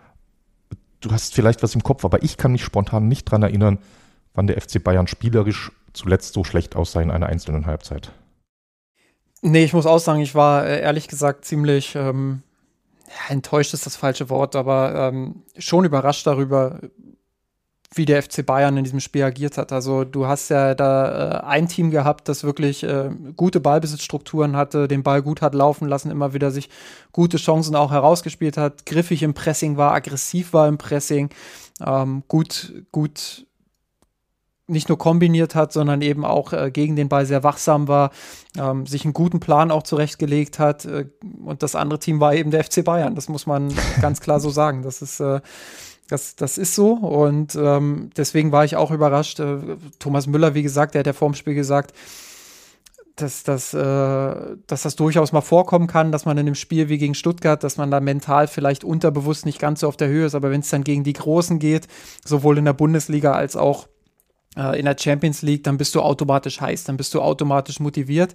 du hast vielleicht was im Kopf, aber ich kann mich spontan nicht dran erinnern, wann der F C Bayern spielerisch zuletzt so schlecht aussah in einer einzelnen Halbzeit. Nee, ich muss auch sagen, ich war äh, ehrlich gesagt ziemlich ähm, ja, enttäuscht ist das falsche Wort, aber ähm, schon überrascht darüber, wie der F C Bayern in diesem Spiel agiert hat. Also du hast ja da äh, ein Team gehabt, das wirklich äh, gute Ballbesitzstrukturen hatte, den Ball gut hat laufen lassen, immer wieder sich gute Chancen auch herausgespielt hat, griffig im Pressing war, aggressiv war im Pressing, ähm, gut, gut nicht nur kombiniert hat, sondern eben auch äh, gegen den Ball sehr wachsam war, ähm, sich einen guten Plan auch zurechtgelegt hat. Äh, und das andere Team war eben der F C Bayern. Das muss man ganz klar so sagen. Das ist äh, Das, das ist so und ähm, deswegen war ich auch überrascht. Äh, Thomas Müller, wie gesagt, der hat ja vor dem Spiel gesagt, dass, dass, äh, dass das durchaus mal vorkommen kann, dass man in einem Spiel wie gegen Stuttgart, dass man da mental vielleicht unterbewusst nicht ganz so auf der Höhe ist, aber wenn es dann gegen die Großen geht, sowohl in der Bundesliga als auch äh, in der Champions League, dann bist du automatisch heiß, dann bist du automatisch motiviert.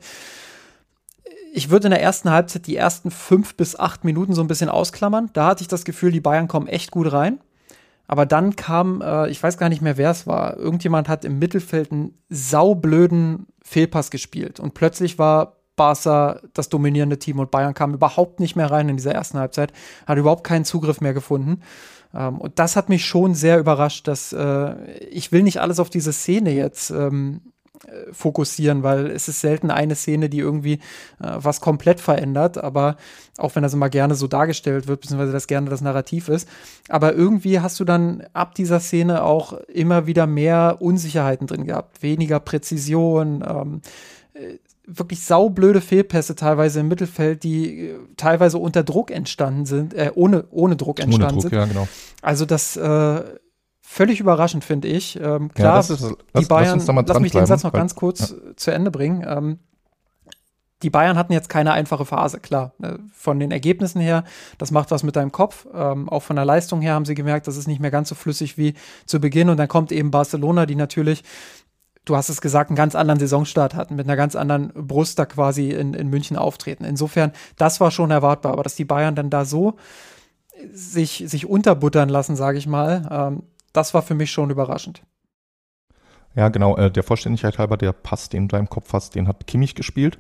Ich würde in der ersten Halbzeit die ersten fünf bis acht Minuten so ein bisschen ausklammern. Da hatte ich das Gefühl, die Bayern kommen echt gut rein. Aber dann kam, äh, ich weiß gar nicht mehr, wer es war, irgendjemand hat im Mittelfeld einen saublöden Fehlpass gespielt. Und plötzlich war Barca das dominierende Team und Bayern kam überhaupt nicht mehr rein in dieser ersten Halbzeit, hat überhaupt keinen Zugriff mehr gefunden. Ähm, und das hat mich schon sehr überrascht, dass äh, ich will nicht alles auf diese Szene jetzt ähm, fokussieren, weil es ist selten eine Szene, die irgendwie äh, was komplett verändert, aber auch wenn das immer gerne so dargestellt wird, beziehungsweise das gerne das Narrativ ist, aber irgendwie hast du dann ab dieser Szene auch immer wieder mehr Unsicherheiten drin gehabt, weniger Präzision, ähm, äh, wirklich saublöde Fehlpässe teilweise im Mittelfeld, die äh, teilweise unter Druck entstanden sind, äh, ohne, ohne Druck entstanden ohne Druck, sind. Ja, genau. Also das äh, völlig überraschend, finde ich. Ähm, klar, ja, das ist, lass, die Bayern, lass, uns da mal lass mich den Satz noch weil, ganz kurz ja. zu Ende bringen. Ähm, die Bayern hatten jetzt keine einfache Phase, klar. Äh, von den Ergebnissen her, das macht was mit deinem Kopf. Ähm, auch von der Leistung her haben sie gemerkt, das ist nicht mehr ganz so flüssig wie zu Beginn. Und dann kommt eben Barcelona, die natürlich, du hast es gesagt, einen ganz anderen Saisonstart hatten, mit einer ganz anderen Brust da quasi in, in München auftreten. Insofern, das war schon erwartbar. Aber dass die Bayern dann da so sich, sich unterbuttern lassen, sage ich mal, ähm, das war für mich schon überraschend. Ja, genau. Äh, der Vollständigkeit halber, der Pass, den du im Kopf hast, den hat Kimmich gespielt.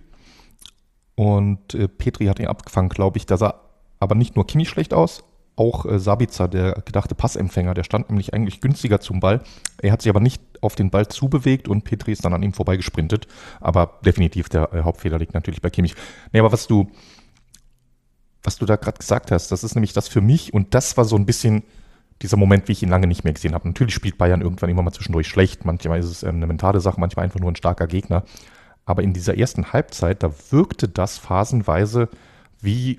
Und äh, Petri hat ihn abgefangen, glaube ich. Da sah aber nicht nur Kimmich schlecht aus, auch äh, Sabitzer, der gedachte Passempfänger, der stand nämlich eigentlich günstiger zum Ball. Er hat sich aber nicht auf den Ball zubewegt und Petri ist dann an ihm vorbeigesprintet. Aber definitiv, der äh, Hauptfehler liegt natürlich bei Kimmich. Nee, aber was du, was du da gerade gesagt hast, das ist nämlich das für mich und das war so ein bisschen dieser Moment, wie ich ihn lange nicht mehr gesehen habe. Natürlich spielt Bayern irgendwann immer mal zwischendurch schlecht. Manchmal ist es eine mentale Sache, manchmal einfach nur ein starker Gegner. Aber in dieser ersten Halbzeit, da wirkte das phasenweise wie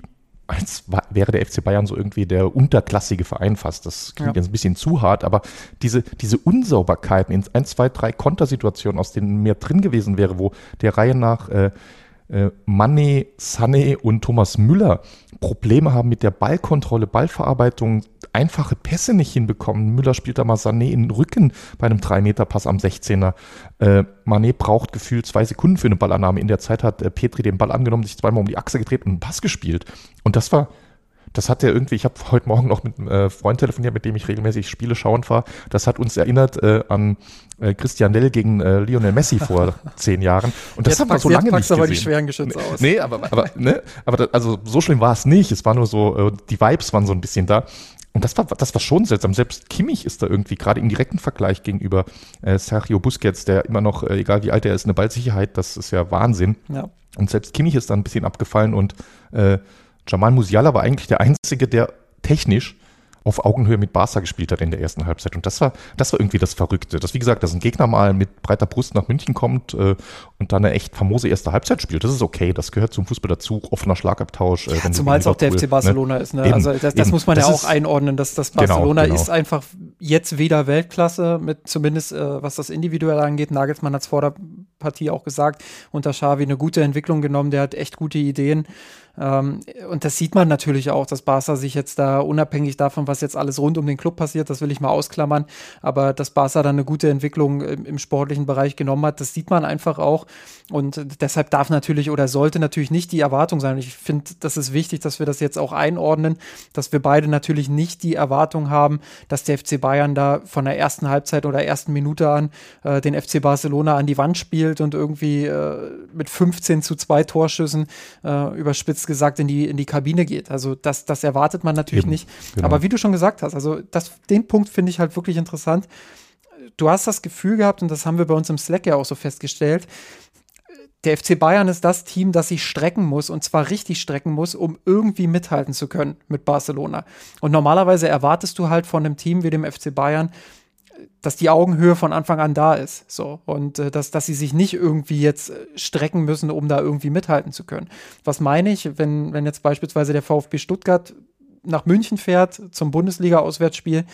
als wäre der F C Bayern so irgendwie der unterklassige Verein fast. Das klingt ja. jetzt ein bisschen zu hart, aber diese, diese Unsauberkeiten in ein, zwei, drei Kontersituationen, aus denen mehr drin gewesen wäre, wo der Reihe nach äh, äh, Mané, Sané und Thomas Müller Probleme haben mit der Ballkontrolle, Ballverarbeitung, einfache Pässe nicht hinbekommen. Müller spielt da mal Sané in den Rücken bei einem drei Meter Pass am sechzehner. Äh, Mané braucht gefühlt zwei Sekunden für eine Ballannahme. In der Zeit hat äh, Petri den Ball angenommen, sich zweimal um die Achse gedreht und einen Pass gespielt. Und das war, das hat er irgendwie, ich habe heute Morgen noch mit einem äh, Freund telefoniert, mit dem ich regelmäßig Spiele schauen fahre. Das hat uns erinnert äh, an äh, Christian Lell gegen äh, Lionel Messi vor zehn Jahren. Und das jetzt haben wir so lange nicht gesehen. Aber die schweren Geschütze aus. Nee, aber, aber, ne, aber das, also so schlimm war es nicht. Es war nur so, äh, die Vibes waren so ein bisschen da. Und das war, das war schon seltsam. Selbst Kimmich ist da irgendwie gerade im direkten Vergleich gegenüber äh, Sergio Busquets, der immer noch, äh, egal wie alt er ist, eine Ballsicherheit, das ist ja Wahnsinn. Ja. Und selbst Kimmich ist da ein bisschen abgefallen und äh, Jamal Musiala war eigentlich der Einzige, der technisch auf Augenhöhe mit Barca gespielt hat in der ersten Halbzeit. Und das war, das war irgendwie das Verrückte. Das, wie gesagt, dass ein Gegner mal mit breiter Brust nach München kommt äh, und dann eine echt famose erste Halbzeit spielt, das ist okay. Das gehört zum Fußball dazu. Offener Schlagabtausch. Äh, ja, zumal es auch der F C Barcelona ne? ist. Ne? Eben, also das, das muss man das ja auch ist, einordnen, dass das Barcelona genau, genau. ist einfach jetzt wieder Weltklasse, mit zumindest äh, was das Individuelle angeht. Nagelsmann hat es vor der Partie auch gesagt, unter Xavi eine gute Entwicklung genommen. Der hat echt gute Ideen. Ähm, und das sieht man natürlich auch, dass Barca sich jetzt da unabhängig davon, was jetzt alles rund um den Club passiert, das will ich mal ausklammern, aber dass Barca da eine gute Entwicklung im, im sportlichen Bereich genommen hat, das sieht man einfach auch und deshalb darf natürlich oder sollte natürlich nicht die Erwartung sein. Ich finde, das ist wichtig, dass wir das jetzt auch einordnen, dass wir beide natürlich nicht die Erwartung haben, dass der F C Bayern da von der ersten Halbzeit oder ersten Minute an äh, den F C Barcelona an die Wand spielt und irgendwie äh, mit fünfzehn zu zwei Torschüssen äh, überspitzt gesagt in die, in die Kabine geht. Also das, das erwartet man natürlich Eben, nicht. Genau. Aber wie du schon gesagt hast, also das, den Punkt finde ich halt wirklich interessant. Du hast das Gefühl gehabt, und das haben wir bei uns im Slack ja auch so festgestellt, der F C Bayern ist das Team, das sich strecken muss, und zwar richtig strecken muss, um irgendwie mithalten zu können mit Barcelona. Und normalerweise erwartest du halt von einem Team wie dem F C Bayern, dass die Augenhöhe von Anfang an da ist. So. Und äh, dass, dass sie sich nicht irgendwie jetzt äh, strecken müssen, um da irgendwie mithalten zu können. Was meine ich, wenn, wenn jetzt beispielsweise der VfB Stuttgart nach München fährt zum Bundesliga-Auswärtsspiel,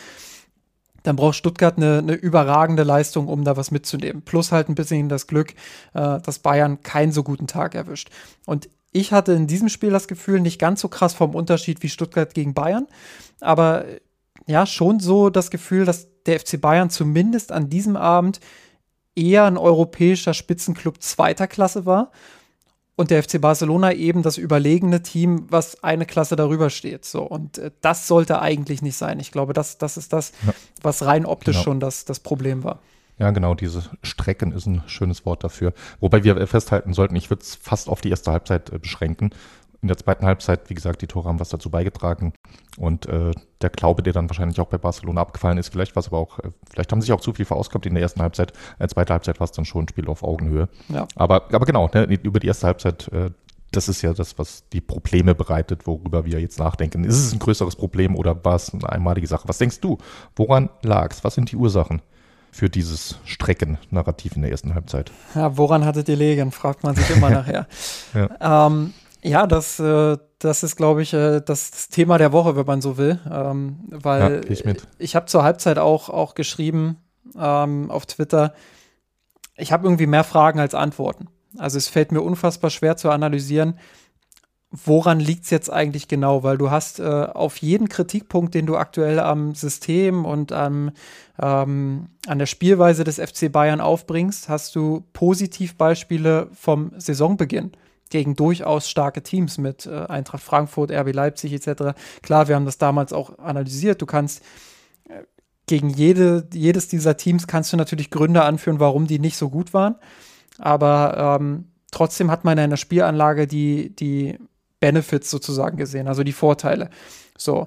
dann braucht Stuttgart eine, eine überragende Leistung, um da was mitzunehmen. Plus halt ein bisschen das Glück, äh, dass Bayern keinen so guten Tag erwischt. Und ich hatte in diesem Spiel das Gefühl, nicht ganz so krass vom Unterschied wie Stuttgart gegen Bayern, aber ja, schon so das Gefühl, dass der F C Bayern zumindest an diesem Abend eher ein europäischer Spitzenclub zweiter Klasse war und der F C Barcelona eben das überlegene Team, was eine Klasse darüber steht. So, und äh, das sollte eigentlich nicht sein. Ich glaube, das, das ist das, ja. was rein optisch genau. schon das, das Problem war. Ja, genau, diese Strecken ist ein schönes Wort dafür. Wobei wir festhalten sollten, ich würde es fast auf die erste Halbzeit äh, beschränken. In der zweiten Halbzeit, wie gesagt, die Tore haben was dazu beigetragen. Und äh, der Glaube, der dann wahrscheinlich auch bei Barcelona abgefallen ist, vielleicht war es aber auch, äh, vielleicht haben sie sich auch zu viel verausgabt in der ersten Halbzeit. In der zweiten Halbzeit war es dann schon ein Spiel auf Augenhöhe. Ja. Aber, aber genau, ne, über die erste Halbzeit, äh, das ist ja das, was die Probleme bereitet, worüber wir jetzt nachdenken. Ist es ein größeres Problem oder war es eine einmalige Sache? Was denkst du? Woran lag es? Was sind die Ursachen für dieses Strecken-Narrativ in der ersten Halbzeit? Ja, woran hattet ihr liegen, fragt man sich immer nachher. Ja. Ähm, Ja, das, äh, das ist, glaube ich, äh, das, das Thema der Woche, wenn man so will. Ähm, weil ja, ich, ich habe zur Halbzeit auch, auch geschrieben ähm, auf Twitter, ich habe irgendwie mehr Fragen als Antworten. Also es fällt mir unfassbar schwer zu analysieren, woran liegt es jetzt eigentlich genau? Weil du hast äh, auf jeden Kritikpunkt, den du aktuell am System und am, ähm, an der Spielweise des F C Bayern aufbringst, hast du Positivbeispiele vom Saisonbeginn gegen durchaus starke Teams mit äh, Eintracht Frankfurt, R B Leipzig et cetera. Klar, wir haben das damals auch analysiert. Du kannst äh, gegen jede, jedes dieser Teams kannst du natürlich Gründe anführen, warum die nicht so gut waren. Aber ähm, trotzdem hat man in der Spielanlage die, die Benefits sozusagen gesehen, also die Vorteile. So.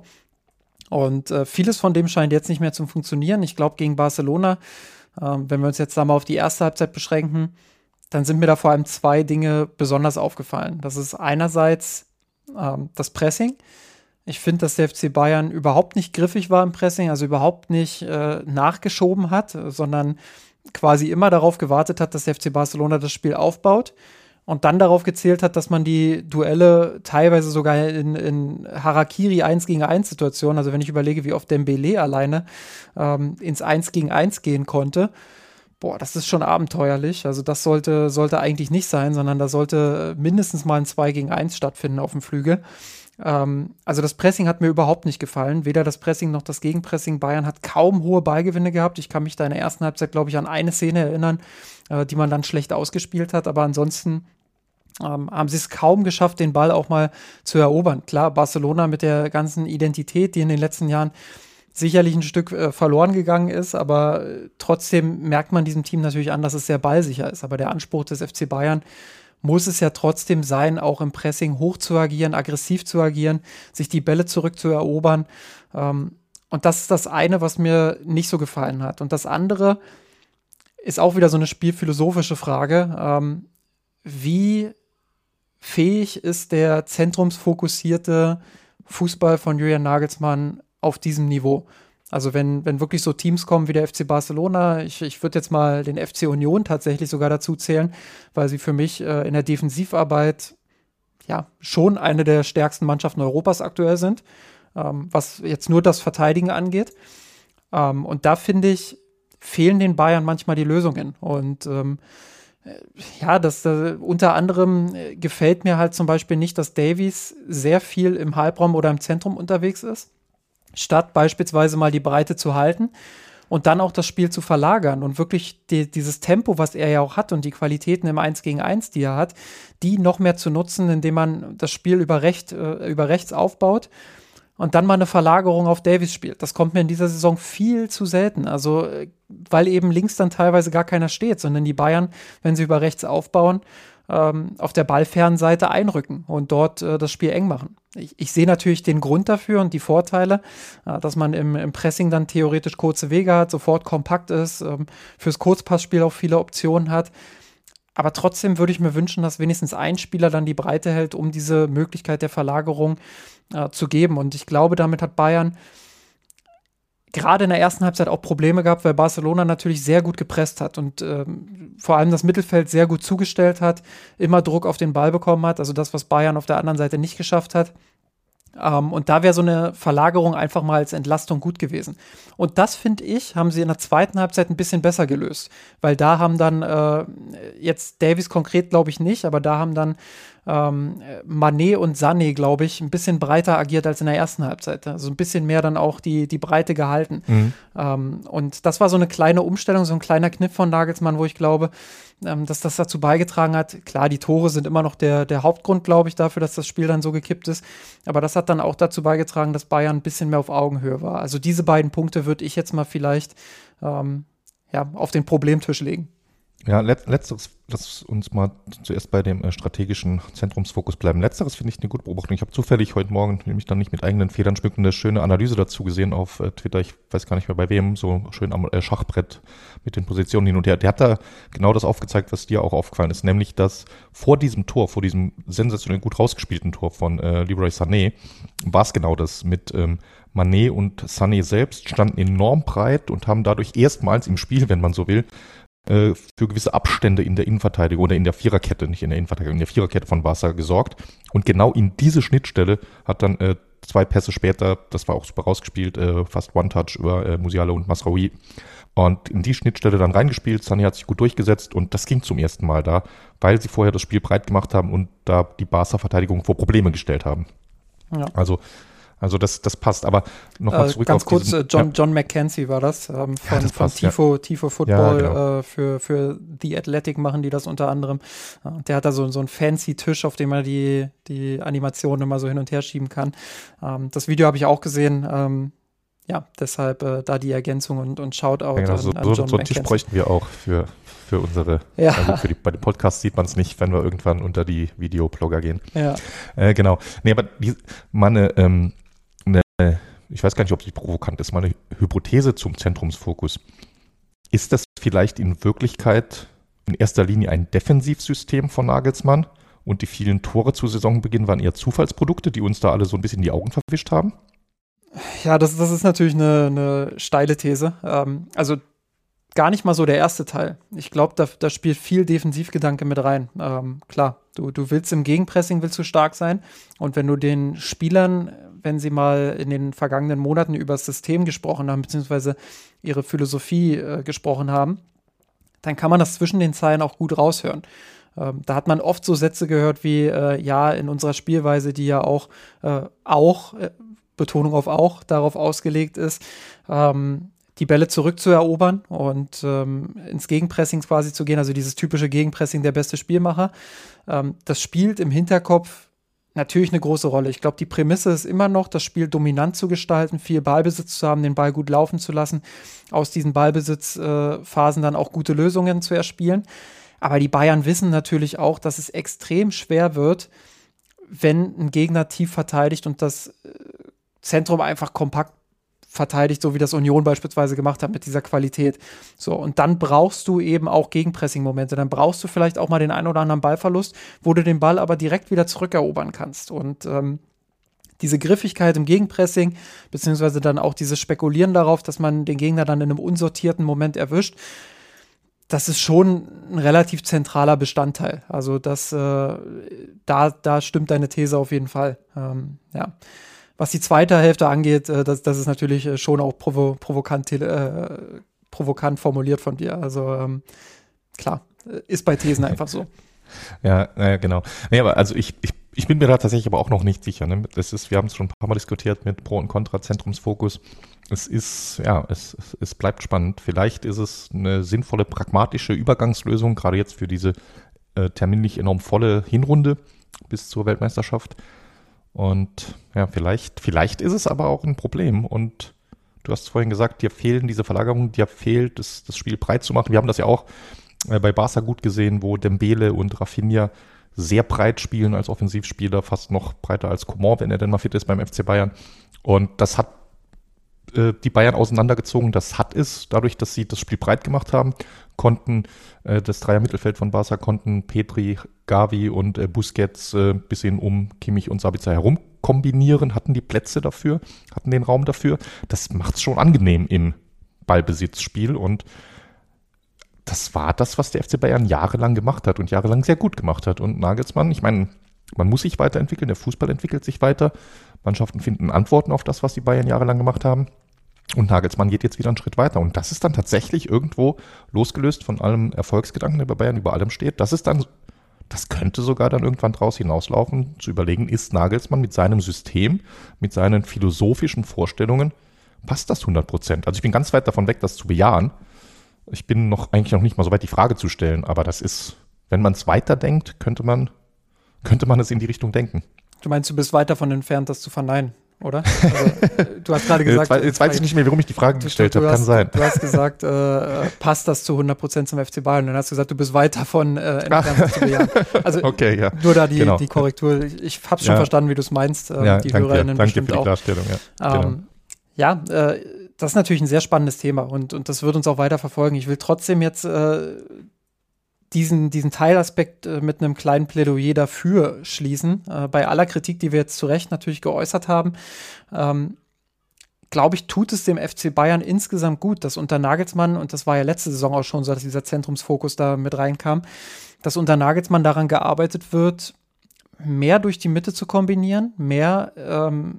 Und äh, vieles von dem scheint jetzt nicht mehr zu funktionieren. Ich glaube, gegen Barcelona, äh, wenn wir uns jetzt da mal auf die erste Halbzeit beschränken, dann sind mir da vor allem zwei Dinge besonders aufgefallen. Das ist einerseits ähm, das Pressing. Ich finde, dass der F C Bayern überhaupt nicht griffig war im Pressing, also überhaupt nicht äh, nachgeschoben hat, sondern quasi immer darauf gewartet hat, dass der F C Barcelona das Spiel aufbaut und dann darauf gezählt hat, dass man die Duelle teilweise sogar in, in Harakiri eins gegen eins Situationen, also wenn ich überlege, wie oft Dembélé alleine ähm, ins eins gegen eins gehen konnte, boah, das ist schon abenteuerlich. Also das sollte, sollte eigentlich nicht sein, sondern da sollte mindestens mal ein zwei gegen eins stattfinden auf dem Flügel. Ähm, also das Pressing hat mir überhaupt nicht gefallen. Weder das Pressing noch das Gegenpressing. Bayern hat kaum hohe Ballgewinne gehabt. Ich kann mich da in der ersten Halbzeit, glaube ich, an eine Szene erinnern, äh, die man dann schlecht ausgespielt hat. Aber ansonsten ähm, haben sie es kaum geschafft, den Ball auch mal zu erobern. Klar, Barcelona mit der ganzen Identität, die in den letzten Jahren sicherlich ein Stück äh, verloren gegangen ist, aber äh, trotzdem merkt man diesem Team natürlich an, dass es sehr ballsicher ist. Aber der Anspruch des F C Bayern muss es ja trotzdem sein, auch im Pressing hoch zu agieren, aggressiv zu agieren, sich die Bälle zurückzuerobern. Ähm, und das ist das eine, was mir nicht so gefallen hat. Und das andere ist auch wieder so eine spielphilosophische Frage. Ähm, wie fähig ist der zentrumsfokussierte Fußball von Julian Nagelsmann auf diesem Niveau? Also wenn, wenn wirklich so Teams kommen wie der F C Barcelona, ich, ich würde jetzt mal den F C Union tatsächlich sogar dazu zählen, weil sie für mich äh, in der Defensivarbeit ja schon eine der stärksten Mannschaften Europas aktuell sind, ähm, was jetzt nur das Verteidigen angeht. Ähm, und da finde ich, fehlen den Bayern manchmal die Lösungen. Und ähm, ja, das äh, unter anderem äh, gefällt mir halt zum Beispiel nicht, dass Davies sehr viel im Halbraum oder im Zentrum unterwegs ist, statt beispielsweise mal die Breite zu halten und dann auch das Spiel zu verlagern und wirklich die, dieses Tempo, was er ja auch hat und die Qualitäten im eins gegen eins, die er hat, die noch mehr zu nutzen, indem man das Spiel über, recht, äh, über rechts aufbaut und dann mal eine Verlagerung auf Davies spielt. Das kommt mir in dieser Saison viel zu selten. Also, weil eben links dann teilweise gar keiner steht, sondern die Bayern, wenn sie über rechts aufbauen, ähm, auf der ballfernen Seite einrücken und dort äh, das Spiel eng machen. Ich, ich sehe natürlich den Grund dafür und die Vorteile, äh, dass man im, im Pressing dann theoretisch kurze Wege hat, sofort kompakt ist, ähm, fürs Kurzpassspiel auch viele Optionen hat. Aber trotzdem würde ich mir wünschen, dass wenigstens ein Spieler dann die Breite hält, um diese Möglichkeit der Verlagerung äh, zu geben. Und ich glaube, damit hat Bayern gerade in der ersten Halbzeit auch Probleme gehabt, weil Barcelona natürlich sehr gut gepresst hat und ähm, vor allem das Mittelfeld sehr gut zugestellt hat, immer Druck auf den Ball bekommen hat, also das, was Bayern auf der anderen Seite nicht geschafft hat. Um, und da wäre so eine Verlagerung einfach mal als Entlastung gut gewesen. Und das, finde ich, haben sie in der zweiten Halbzeit ein bisschen besser gelöst. Weil da haben dann, äh, jetzt Davies konkret glaube ich nicht, aber da haben dann ähm, Mané und Sané, glaube ich, ein bisschen breiter agiert als in der ersten Halbzeit. Also ein bisschen mehr dann auch die, die Breite gehalten. Mhm. Ähm, und das war so eine kleine Umstellung, so ein kleiner Kniff von Nagelsmann, wo ich glaube, ähm, dass das dazu beigetragen hat. Klar, die Tore sind immer noch der, der Hauptgrund, glaube ich, dafür, dass das Spiel dann so gekippt ist. Aber das hat dann auch dazu beigetragen, dass Bayern ein bisschen mehr auf Augenhöhe war. Also diese beiden Punkte würde ich jetzt mal vielleicht ähm, ja, auf den Problemtisch legen. Ja, let, letzteres, lass uns mal zuerst bei dem äh, strategischen Zentrumsfokus bleiben. Letzteres finde ich eine gute Beobachtung. Ich habe zufällig heute Morgen, nämlich dann nicht mit eigenen Federn schmücken, eine schöne Analyse dazu gesehen auf äh, Twitter. Ich weiß gar nicht mehr bei wem, so schön am äh, Schachbrett mit den Positionen hin und her. Der hat da genau das aufgezeigt, was dir auch aufgefallen ist, nämlich, dass vor diesem Tor, vor diesem sensationell gut rausgespielten Tor von äh, Leroy Sané, war es genau das mit ähm, Mané und Sané selbst standen enorm breit und haben dadurch erstmals im Spiel, wenn man so will, für gewisse Abstände in der Innenverteidigung oder in der Viererkette, nicht in der Innenverteidigung, in der Viererkette von Barca gesorgt. Und genau in diese Schnittstelle hat dann äh, zwei Pässe später, das war auch super rausgespielt, äh, fast One-Touch über äh, Musiala und Masraoui. Und in die Schnittstelle dann reingespielt, Sané hat sich gut durchgesetzt und das ging zum ersten Mal da, weil sie vorher das Spiel breit gemacht haben und da die Barca-Verteidigung vor Probleme gestellt haben. Ja. Also Also das, das passt, aber nochmal zurück äh, ganz auf kurz, diesen, John, ja. John McKenzie war das, ähm, von, ja, das von passt, Tifo, ja. Tifo Football, ja, genau. äh, für, für The Athletic machen die das unter anderem. Ja, der hat da so, so einen fancy Tisch, auf dem man die, die Animationen immer so hin und her schieben kann. Ähm, das Video habe ich auch gesehen, ähm, ja, deshalb äh, da die Ergänzung und, und Shoutout ja, genau, an, so, an so, John so einen Tisch bräuchten wir auch für, für unsere, ja. also für die, bei dem Podcast sieht man es nicht, wenn wir irgendwann unter die Videoblogger gehen. Ja. Äh, genau, nee, aber die, meine, ähm, eine, ich weiß gar nicht, ob sie provokant ist, meine Hypothese zum Zentrumsfokus. Ist das vielleicht in Wirklichkeit in erster Linie ein Defensivsystem von Nagelsmann und die vielen Tore zu Saisonbeginn waren eher Zufallsprodukte, die uns da alle so ein bisschen die Augen verwischt haben? Ja, das, das ist natürlich eine, eine steile These. Ähm, also gar nicht mal so der erste Teil. Ich glaube, da, da spielt viel Defensivgedanke mit rein. Ähm, klar, du, du willst im Gegenpressing willst du stark sein. Und wenn du den Spielern, wenn sie mal in den vergangenen Monaten über das System gesprochen haben, beziehungsweise ihre Philosophie äh, gesprochen haben, dann kann man das zwischen den Zeilen auch gut raushören. Ähm, da hat man oft so Sätze gehört wie, äh, ja, in unserer Spielweise, die ja auch, äh, auch, äh, Betonung auf auch, darauf ausgelegt ist, ähm, die Bälle zurückzuerobern und ähm, ins Gegenpressing quasi zu gehen, also dieses typische Gegenpressing, der beste Spielmacher. Ähm, das spielt im Hinterkopf natürlich eine große Rolle. Ich glaube, die Prämisse ist immer noch, das Spiel dominant zu gestalten, viel Ballbesitz zu haben, den Ball gut laufen zu lassen, aus diesen Ballbesitzphasen äh, dann auch gute Lösungen zu erspielen. Aber die Bayern wissen natürlich auch, dass es extrem schwer wird, wenn ein Gegner tief verteidigt und das äh, Zentrum einfach kompakt verteidigt, so wie das Union beispielsweise gemacht hat mit dieser Qualität. So, und dann brauchst du eben auch Gegenpressing-Momente. Dann brauchst du vielleicht auch mal den einen oder anderen Ballverlust, wo du den Ball aber direkt wieder zurückerobern kannst. Und ähm, diese Griffigkeit im Gegenpressing, beziehungsweise dann auch dieses Spekulieren darauf, dass man den Gegner dann in einem unsortierten Moment erwischt, das ist schon ein relativ zentraler Bestandteil. Also das, äh, da, da stimmt deine These auf jeden Fall. Ähm, ja. Was die zweite Hälfte angeht, äh, das, das ist natürlich äh, schon auch provo- provokant, äh, provokant formuliert von dir. Also ähm, klar, ist bei Thesen einfach so. Ja, naja, genau. Nee, aber also ich, ich, ich bin mir da tatsächlich aber auch noch nicht sicher. Ne? Das ist, wir haben es schon ein paar Mal diskutiert mit Pro und Contra Zentrumsfokus. Es ist, ja, es, es, es bleibt spannend. Vielleicht ist es eine sinnvolle, pragmatische Übergangslösung, gerade jetzt für diese äh, terminlich enorm volle Hinrunde bis zur Weltmeisterschaft. Und ja, vielleicht, vielleicht ist es aber auch ein Problem. Und du hast vorhin gesagt, dir fehlen diese Verlagerungen, dir fehlt es, das Spiel breit zu machen. Wir haben das ja auch äh, bei Barca gut gesehen, wo Dembele und Rafinha sehr breit spielen als Offensivspieler, fast noch breiter als Coman, wenn er denn mal fit ist beim F C Bayern. Und das hat äh, die Bayern auseinandergezogen. Das hat es, dadurch, dass sie das Spiel breit gemacht haben, konnten äh, das Dreier-Mittelfeld von Barca, konnten Pedri, Gavi und äh, Busquets äh, bis hin um Kimmich und Sabitzer herum kombinieren, hatten die Plätze dafür, hatten den Raum dafür. Das macht es schon angenehm im Ballbesitzspiel und das war das, was der F C Bayern jahrelang gemacht hat und jahrelang sehr gut gemacht hat. Und Nagelsmann, ich meine, man muss sich weiterentwickeln, der Fußball entwickelt sich weiter, Mannschaften finden Antworten auf das, was die Bayern jahrelang gemacht haben. Und Nagelsmann geht jetzt wieder einen Schritt weiter. Und das ist dann tatsächlich irgendwo losgelöst von allem Erfolgsgedanken, der bei Bayern über allem steht. Das ist dann, das könnte sogar dann irgendwann draus hinauslaufen, zu überlegen, ist Nagelsmann mit seinem System, mit seinen philosophischen Vorstellungen, passt das hundert Prozent? Also ich bin ganz weit davon weg, das zu bejahen. Ich bin noch eigentlich noch nicht mal so weit, die Frage zu stellen. Aber das ist, wenn man es weiterdenkt, könnte man, könnte man es in die Richtung denken. Du meinst, du bist weit davon entfernt, das zu verneinen, oder? Also, du hast gerade gesagt... Jetzt, jetzt weiß ich nicht mehr, warum ich die Frage gestellt habe. Kann hast, sein. Du hast gesagt, äh, passt das zu hundert Prozent zum F C Bayern? Und dann hast du gesagt, du bist weit davon äh, entfernt, das zu bejahen. Also okay, ja. Nur da die, genau. die Korrektur. Ich, ich habe schon ja. verstanden, wie du es meinst. Äh, ja, die danke HörerInnen dir. Danke bestimmt für die auch. Klarstellung. Ja, ähm, genau. ja äh, das ist natürlich ein sehr spannendes Thema und, und das wird uns auch weiter verfolgen. Ich will trotzdem jetzt äh, diesen, diesen Teilaspekt äh, mit einem kleinen Plädoyer dafür schließen. Äh, bei aller Kritik, die wir jetzt zu Recht natürlich geäußert haben, ähm, glaube ich, tut es dem F C Bayern insgesamt gut, dass unter Nagelsmann, und das war ja letzte Saison auch schon so, dass dieser Zentrumsfokus da mit reinkam, dass unter Nagelsmann daran gearbeitet wird, mehr durch die Mitte zu kombinieren, mehr ähm,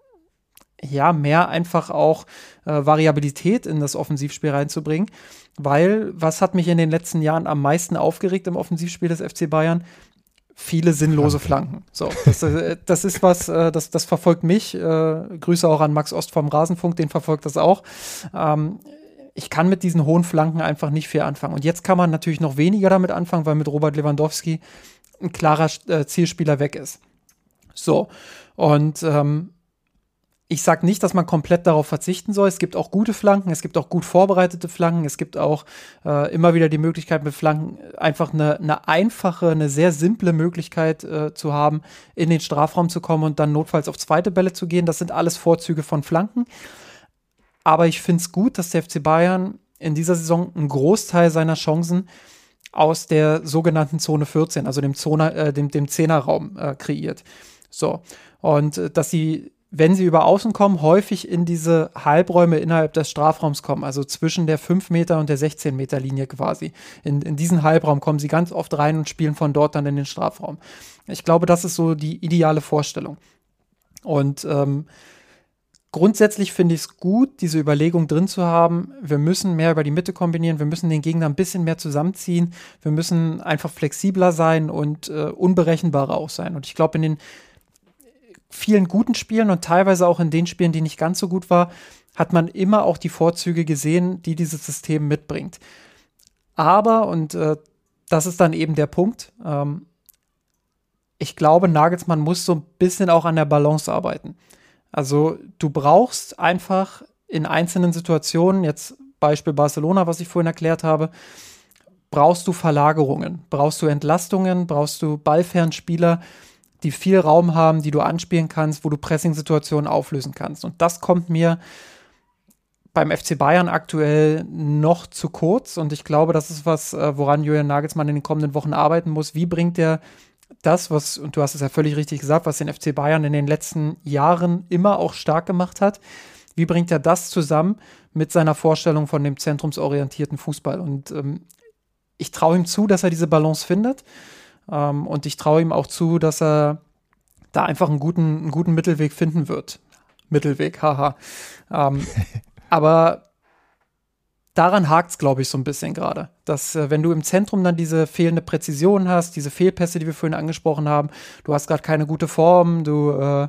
ja, mehr einfach auch äh, Variabilität in das Offensivspiel reinzubringen, weil, was hat mich in den letzten Jahren am meisten aufgeregt im Offensivspiel des F C Bayern? Viele sinnlose Flanken. So, das, äh, das ist was, äh, das, das verfolgt mich. Äh, Grüße auch an Max Ost vom Rasenfunk, den verfolgt das auch. Ähm, ich kann mit diesen hohen Flanken einfach nicht viel anfangen. Und jetzt kann man natürlich noch weniger damit anfangen, weil mit Robert Lewandowski ein klarer äh, Zielspieler weg ist. So, und ähm, ich sage nicht, dass man komplett darauf verzichten soll. Es gibt auch gute Flanken, es gibt auch gut vorbereitete Flanken, es gibt auch äh, immer wieder die Möglichkeit mit Flanken einfach eine, eine einfache, eine sehr simple Möglichkeit äh, zu haben, in den Strafraum zu kommen und dann notfalls auf zweite Bälle zu gehen. Das sind alles Vorzüge von Flanken. Aber ich finde es gut, dass der F C Bayern in dieser Saison einen Großteil seiner Chancen aus der sogenannten Zone vierzehn, also dem, Zone, äh, dem, dem Zehnerraum äh, kreiert. So, und äh, dass sie wenn sie über Außen kommen, häufig in diese Halbräume innerhalb des Strafraums kommen, also zwischen der fünf Meter und der sechzehn Meter Linie quasi. In, in diesen Halbraum kommen sie ganz oft rein und spielen von dort dann in den Strafraum. Ich glaube, das ist so die ideale Vorstellung. Und ähm, grundsätzlich finde ich es gut, diese Überlegung drin zu haben, wir müssen mehr über die Mitte kombinieren, wir müssen den Gegner ein bisschen mehr zusammenziehen, wir müssen einfach flexibler sein und äh, unberechenbarer auch sein. Und ich glaube, in den vielen guten Spielen und teilweise auch in den Spielen, die nicht ganz so gut war, hat man immer auch die Vorzüge gesehen, die dieses System mitbringt. Aber, und äh, das ist dann eben der Punkt, ähm, ich glaube, Nagelsmann muss so ein bisschen auch an der Balance arbeiten. Also du brauchst einfach in einzelnen Situationen, jetzt Beispiel Barcelona, was ich vorhin erklärt habe, brauchst du Verlagerungen, brauchst du Entlastungen, brauchst du Ballfernspieler, die viel Raum haben, die du anspielen kannst, wo du Pressing-Situationen auflösen kannst. Und das kommt mir beim F C Bayern aktuell noch zu kurz. Und ich glaube, das ist was, woran Julian Nagelsmann in den kommenden Wochen arbeiten muss. Wie bringt er das, was, und du hast es ja völlig richtig gesagt, was den F C Bayern in den letzten Jahren immer auch stark gemacht hat, wie bringt er das zusammen mit seiner Vorstellung von dem zentrumsorientierten Fußball? Und ähm, ich traue ihm zu, dass er diese Balance findet. Um, und ich traue ihm auch zu, dass er da einfach einen guten, einen guten Mittelweg finden wird. Mittelweg, haha. Um, aber daran hakt es, glaube ich, so ein bisschen gerade. Dass, äh, wenn du im Zentrum dann diese fehlende Präzision hast, diese Fehlpässe, die wir vorhin angesprochen haben, du hast gerade keine gute Form, du, äh,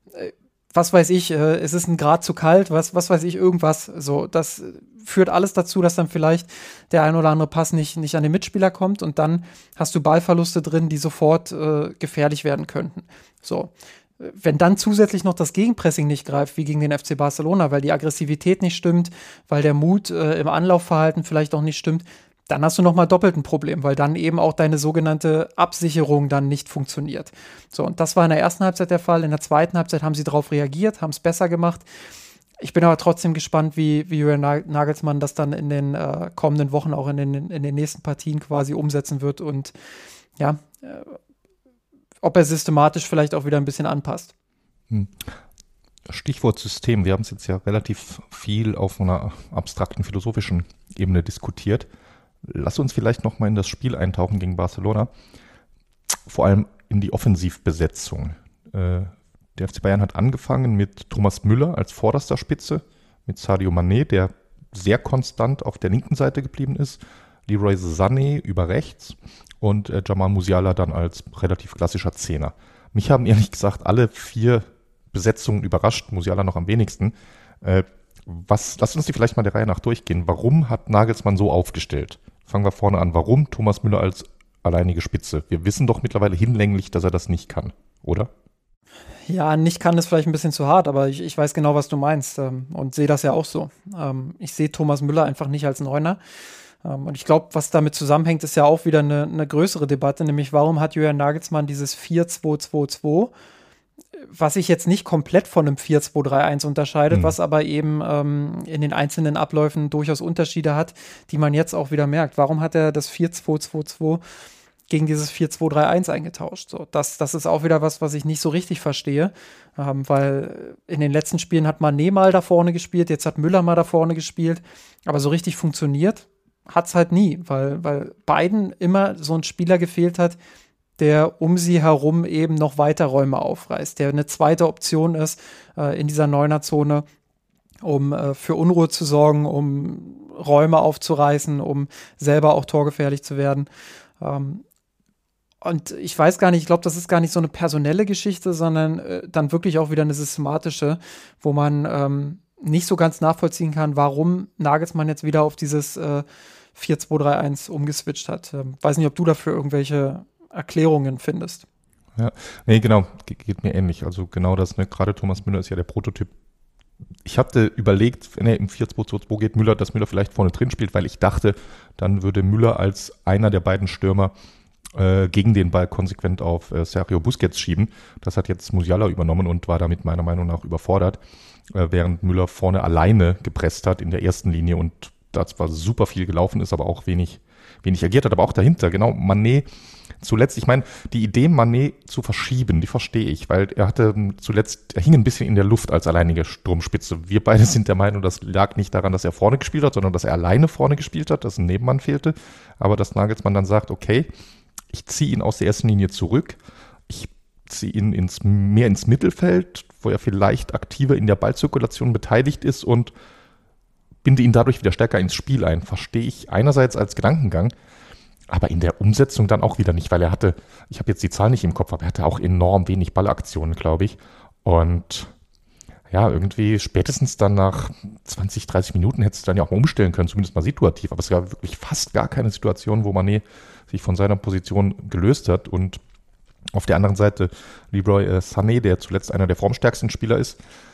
was weiß ich, äh, es ist ein Grad zu kalt, was, was weiß ich, irgendwas. So, das führt alles dazu, dass dann vielleicht der ein oder andere Pass nicht, nicht an den Mitspieler kommt und dann hast du Ballverluste drin, die sofort äh, gefährlich werden könnten. So. Wenn dann zusätzlich noch das Gegenpressing nicht greift, wie gegen den F C Barcelona, weil die Aggressivität nicht stimmt, weil der Mut äh, im Anlaufverhalten vielleicht auch nicht stimmt, dann hast du nochmal doppelt ein Problem, weil dann eben auch deine sogenannte Absicherung dann nicht funktioniert. So, und das war in der ersten Halbzeit der Fall. In der zweiten Halbzeit haben sie darauf reagiert, haben es besser gemacht. Ich bin aber trotzdem gespannt, wie, wie Julian Nagelsmann das dann in den äh, kommenden Wochen, auch in den, in den nächsten Partien quasi umsetzen wird und ja, äh, ob er systematisch vielleicht auch wieder ein bisschen anpasst. Stichwort System. Wir haben es jetzt ja relativ viel auf einer abstrakten philosophischen Ebene diskutiert. Lass uns vielleicht noch mal in das Spiel eintauchen gegen Barcelona. Vor allem in die Offensivbesetzung. Äh, der F C Bayern hat angefangen mit Thomas Müller als vorderster Spitze, mit Sadio Mané, der sehr konstant auf der linken Seite geblieben ist, Leroy Sané über rechts und äh, Jamal Musiala dann als relativ klassischer Zehner. Mich haben ehrlich gesagt alle vier Besetzungen überrascht, Musiala noch am wenigsten. Äh, was, lass uns die vielleicht mal der Reihe nach durchgehen. Warum hat Nagelsmann so aufgestellt? Fangen wir vorne an. Warum Thomas Müller als alleinige Spitze? Wir wissen doch mittlerweile hinlänglich, dass er das nicht kann, oder? Ja, nicht kann ist vielleicht ein bisschen zu hart, aber ich, ich weiß genau, was du meinst ähm, und sehe das ja auch so. Ähm, ich sehe Thomas Müller einfach nicht als Neuner. Ähm, und ich glaube, was damit zusammenhängt, ist ja auch wieder eine, eine größere Debatte, nämlich warum hat Julian Nagelsmann dieses vier zwei zwei zwei, was sich jetzt nicht komplett von einem vier zwei drei eins unterscheidet, mhm. was aber eben ähm, in den einzelnen Abläufen durchaus Unterschiede hat, die man jetzt auch wieder merkt. Warum hat er das vier zwei zwei zwei gegen dieses vier zwei drei eins eingetauscht? So, das, das ist auch wieder was, was ich nicht so richtig verstehe, ähm, weil in den letzten Spielen hat Mané mal da vorne gespielt, jetzt hat Müller mal da vorne gespielt, aber so richtig funktioniert hat es halt nie, weil, weil beiden immer so ein Spieler gefehlt hat, der um sie herum eben noch weiter Räume aufreißt, der eine zweite Option ist äh, in dieser Neunerzone, um äh, für Unruhe zu sorgen, um Räume aufzureißen, um selber auch torgefährlich zu werden. Ähm, und ich weiß gar nicht, ich glaube, das ist gar nicht so eine personelle Geschichte, sondern äh, dann wirklich auch wieder eine systematische, wo man ähm, nicht so ganz nachvollziehen kann, warum Nagelsmann jetzt wieder auf dieses äh, vier zwei drei eins umgeswitcht hat. Ähm, weiß nicht, ob du dafür irgendwelche Erklärungen findest. Ja, nee, genau, Ge- geht mir ähnlich. Also genau das, ne? Gerade Thomas Müller ist ja der Prototyp. Ich hatte überlegt, wenn er im vier zwei zwei zwei geht, Müller, dass Müller vielleicht vorne drin spielt, weil ich dachte, dann würde Müller als einer der beiden Stürmer äh, gegen den Ball konsequent auf äh, Sergio Busquets schieben. Das hat jetzt Musiala übernommen und war damit meiner Meinung nach überfordert, äh, während Müller vorne alleine gepresst hat in der ersten Linie und da zwar super viel gelaufen ist, aber auch wenig wenig agiert hat, aber auch dahinter, genau, Mané zuletzt, ich meine, die Idee, Mané zu verschieben, die verstehe ich, weil er hatte zuletzt, er hing ein bisschen in der Luft als alleinige Sturmspitze. Wir beide sind der Meinung, das lag nicht daran, dass er vorne gespielt hat, sondern dass er alleine vorne gespielt hat, dass ein Nebenmann fehlte. Aber dass Nagelsmann dann sagt, okay, ich ziehe ihn aus der ersten Linie zurück, ich ziehe ihn ins, mehr ins Mittelfeld, wo er vielleicht aktiver in der Ballzirkulation beteiligt ist und binde ihn dadurch wieder stärker ins Spiel ein. Verstehe ich einerseits als Gedankengang, aber in der Umsetzung dann auch wieder nicht, weil er hatte, ich habe jetzt die Zahl nicht im Kopf, aber er hatte auch enorm wenig Ballaktionen, glaube ich. Und ja, irgendwie spätestens dann nach zwanzig, dreißig Minuten hättest du dann ja auch mal umstellen können, zumindest mal situativ. Aber es gab wirklich fast gar keine Situation, wo Mané sich von seiner Position gelöst hat. Und auf der anderen Seite Leroy äh, Sané, der zuletzt einer der formstärksten Spieler ist,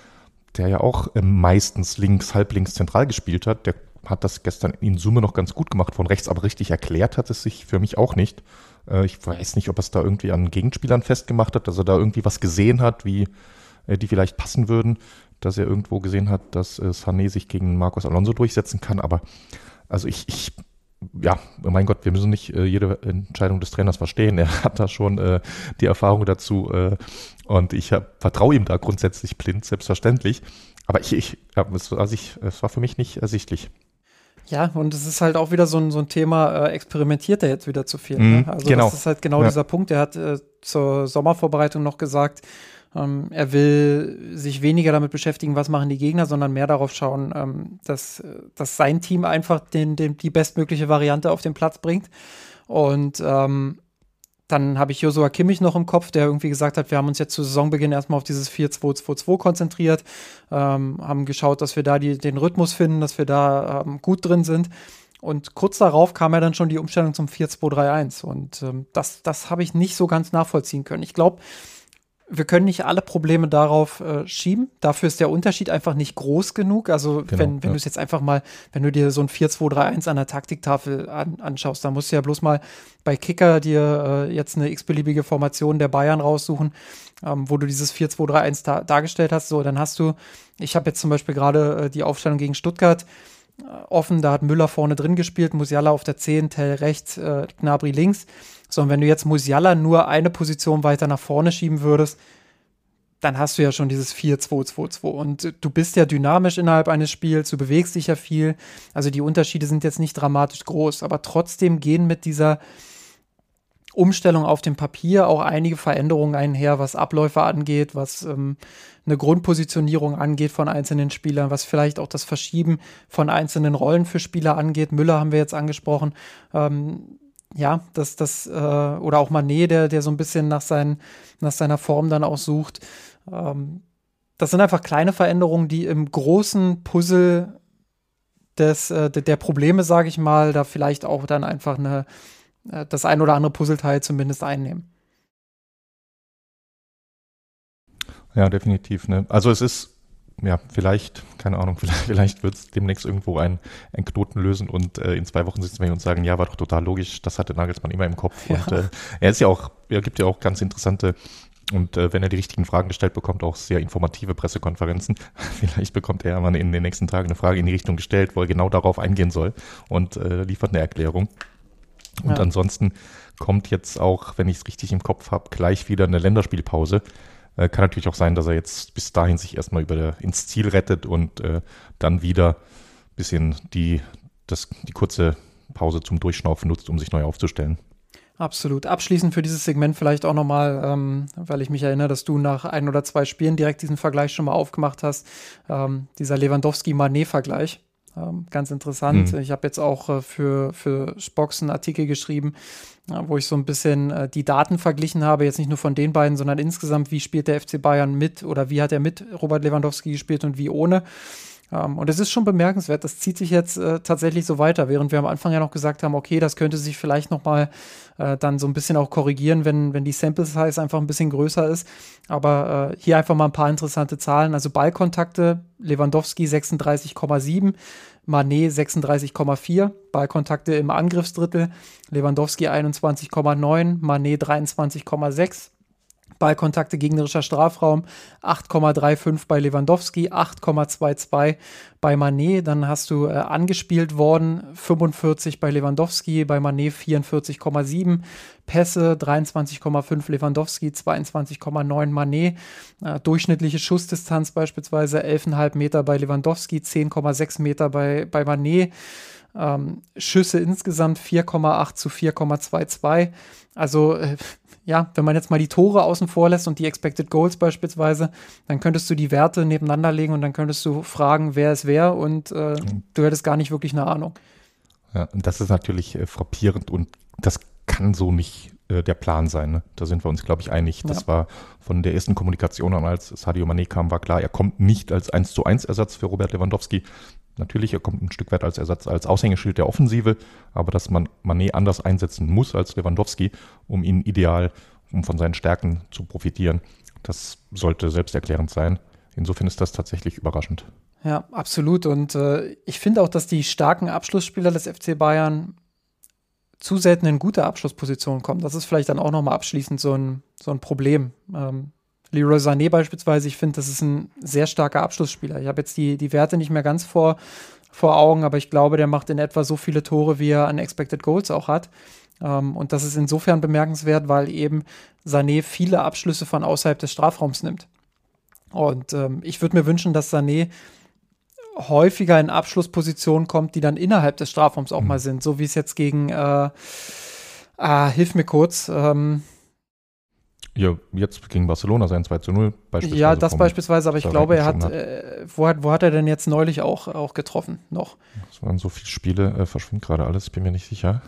der ja auch äh, meistens links, halblinks zentral gespielt hat, der hat das gestern in Summe noch ganz gut gemacht von rechts, aber richtig erklärt hat es sich für mich auch nicht. Äh, ich weiß nicht, ob er es da irgendwie an Gegenspielern festgemacht hat, dass er da irgendwie was gesehen hat, wie äh, die vielleicht passen würden, dass er irgendwo gesehen hat, dass äh, Sané sich gegen Marcos Alonso durchsetzen kann, aber also ich, ich ja, mein Gott, wir müssen nicht äh, jede Entscheidung des Trainers verstehen. Er hat da schon äh, die Erfahrung dazu äh, und ich vertraue ihm da grundsätzlich blind, selbstverständlich. Aber ich, ich, ja, es, also ich, es war für mich nicht ersichtlich. Ja, und es ist halt auch wieder so ein, so ein Thema, äh, experimentiert er jetzt wieder zu viel. Mm, ne? Also genau. das ist halt genau ja. dieser Punkt. Er hat äh, zur Sommervorbereitung noch gesagt, ähm, er will sich weniger damit beschäftigen, was machen die Gegner, sondern mehr darauf schauen, ähm, dass, dass sein Team einfach den, den, die bestmögliche Variante auf den Platz bringt. Und ähm, dann habe ich Joshua Kimmich noch im Kopf, der irgendwie gesagt hat, wir haben uns jetzt zu Saisonbeginn erstmal auf dieses vier zwei zwei zwei konzentriert, ähm, haben geschaut, dass wir da die, den Rhythmus finden, dass wir da ähm, gut drin sind. Und kurz darauf kam ja dann schon die Umstellung zum vier zwei drei eins. Und ähm, das, das habe ich nicht so ganz nachvollziehen können. Ich glaube, wir können nicht alle Probleme darauf äh, schieben. Dafür ist der Unterschied einfach nicht groß genug. Also Genau, wenn, wenn ja. du es jetzt einfach mal, wenn du dir so ein vier zwei drei eins an der Taktiktafel an, anschaust, dann musst du ja bloß mal bei Kicker dir äh, jetzt eine x-beliebige Formation der Bayern raussuchen, ähm, wo du dieses vier zwei drei eins da, dargestellt hast. So, dann hast du, ich habe jetzt zum Beispiel gerade äh, die Aufstellung gegen Stuttgart äh, offen, da hat Müller vorne drin gespielt, Musiala auf der zehn, Tell rechts, äh, Gnabry links. So, und wenn du jetzt Musiala nur eine Position weiter nach vorne schieben würdest, dann hast du ja schon dieses vier zwei zwei zwei. Und du bist ja dynamisch innerhalb eines Spiels, du bewegst dich ja viel. Also die Unterschiede sind jetzt nicht dramatisch groß, aber trotzdem gehen mit dieser Umstellung auf dem Papier auch einige Veränderungen einher, was Abläufe angeht, was ähm, eine Grundpositionierung angeht von einzelnen Spielern, was vielleicht auch das Verschieben von einzelnen Rollen für Spieler angeht. Müller haben wir jetzt angesprochen. Ähm, Ja, das, das, äh, oder auch Mané, der, der so ein bisschen nach, seinen, nach seiner Form dann auch sucht. Ähm, das sind einfach kleine Veränderungen, die im großen Puzzle des, äh, der Probleme, sage ich mal, da vielleicht auch dann einfach eine, äh, das ein oder andere Puzzleteil zumindest einnehmen. Ja, definitiv. Ne? Also es ist ja, vielleicht, keine Ahnung, vielleicht, vielleicht wird es demnächst irgendwo ein, ein Knoten lösen und äh, in zwei Wochen sitzen wir hier und sagen, ja, war doch total logisch, das hatte Nagelsmann immer im Kopf. Ja. Und äh, er ist ja auch, er gibt ja auch ganz interessante und äh, wenn er die richtigen Fragen gestellt bekommt, auch sehr informative Pressekonferenzen. Vielleicht bekommt er mal in den nächsten Tagen eine Frage in die Richtung gestellt, wo er genau darauf eingehen soll und äh, liefert eine Erklärung. Und ja. Ansonsten kommt jetzt auch, wenn ich es richtig im Kopf habe, gleich wieder eine Länderspielpause. Kann natürlich auch sein, dass er jetzt bis dahin sich erstmal über der, ins Ziel rettet und äh, dann wieder ein bisschen die, das, die kurze Pause zum Durchschnaufen nutzt, um sich neu aufzustellen. Absolut. Abschließend für dieses Segment vielleicht auch nochmal, ähm, weil ich mich erinnere, dass du nach ein oder zwei Spielen direkt diesen Vergleich schon mal aufgemacht hast, ähm, dieser Lewandowski-Mané-Vergleich. Ähm, ganz interessant. Mhm. Ich habe jetzt auch äh, für, für Spox einen Artikel geschrieben, äh, wo ich so ein bisschen äh, die Daten verglichen habe, jetzt nicht nur von den beiden, sondern insgesamt, wie spielt der F C Bayern mit oder wie hat er mit Robert Lewandowski gespielt und wie ohne. Um, und es ist schon bemerkenswert, das zieht sich jetzt äh, tatsächlich so weiter, während wir am Anfang ja noch gesagt haben, okay, das könnte sich vielleicht noch mal äh, dann so ein bisschen auch korrigieren, wenn, wenn die Sample Size einfach ein bisschen größer ist. Aber äh, hier einfach mal ein paar interessante Zahlen. Also Ballkontakte, Lewandowski sechsunddreißig Komma sieben, Mané sechsunddreißig Komma vier, Ballkontakte im Angriffsdrittel, Lewandowski einundzwanzig Komma neun, Mané dreiundzwanzig Komma sechs. Ballkontakte gegnerischer Strafraum, acht Komma fünfunddreißig bei Lewandowski, acht Komma zweiundzwanzig bei Mané. Dann hast du äh, angespielt worden, fünfundvierzig bei Lewandowski, bei Mané vierundvierzig Komma sieben. Pässe, dreiundzwanzig Komma fünf Lewandowski, zweiundzwanzig Komma neun Mané. Äh, durchschnittliche Schussdistanz beispielsweise elf Komma fünf Meter bei Lewandowski, zehn Komma sechs Meter bei, bei Mané. Ähm, Schüsse insgesamt vier Komma acht zu vier Komma zweiundzwanzig. Also äh, ja, wenn man jetzt mal die Tore außen vor lässt und die Expected Goals beispielsweise, dann könntest du die Werte nebeneinander legen und dann könntest du fragen, wer es wer und äh, mhm. du hättest gar nicht wirklich eine Ahnung. Ja, und das ist natürlich äh, frappierend und das kann so nicht äh, der Plan sein. Ne? Da sind wir uns, glaube ich, einig. Das ja. war von der ersten Kommunikation an, als Sadio Mané kam, war klar, er kommt nicht als eins zu eins Ersatz für Robert Lewandowski. Natürlich, er kommt ein Stück weit als Ersatz, als Aushängeschild der Offensive, aber dass man Mané anders einsetzen muss als Lewandowski, um ihn ideal, um von seinen Stärken zu profitieren, das sollte selbsterklärend sein. Insofern ist das tatsächlich überraschend. Ja, absolut. Und äh, ich finde auch, dass die starken Abschlussspieler des F C Bayern zu selten in gute Abschlusspositionen kommen. Das ist vielleicht dann auch nochmal abschließend so ein, so ein Problem. Ähm, Leroy Sané beispielsweise, ich finde, das ist ein sehr starker Abschlussspieler. Ich habe jetzt die, die Werte nicht mehr ganz vor, vor Augen, aber ich glaube, der macht in etwa so viele Tore, wie er an Expected Goals auch hat. Um, und das ist insofern bemerkenswert, weil eben Sané viele Abschlüsse von außerhalb des Strafraums nimmt. Und ähm, ich würde mir wünschen, dass Sané häufiger in Abschlusspositionen kommt, die dann innerhalb des Strafraums auch mhm. mal sind. So wie es jetzt gegen, äh, ah, hilf mir kurz, ähm, ja, jetzt gegen Barcelona sein zwei zu null beispielsweise. Ja, das beispielsweise, aber ich glaube, er hat, hat. Äh, wo hat, wo hat er denn jetzt neulich auch, auch getroffen noch? Es waren so viele Spiele, äh, verschwindet gerade alles, ich bin mir nicht sicher.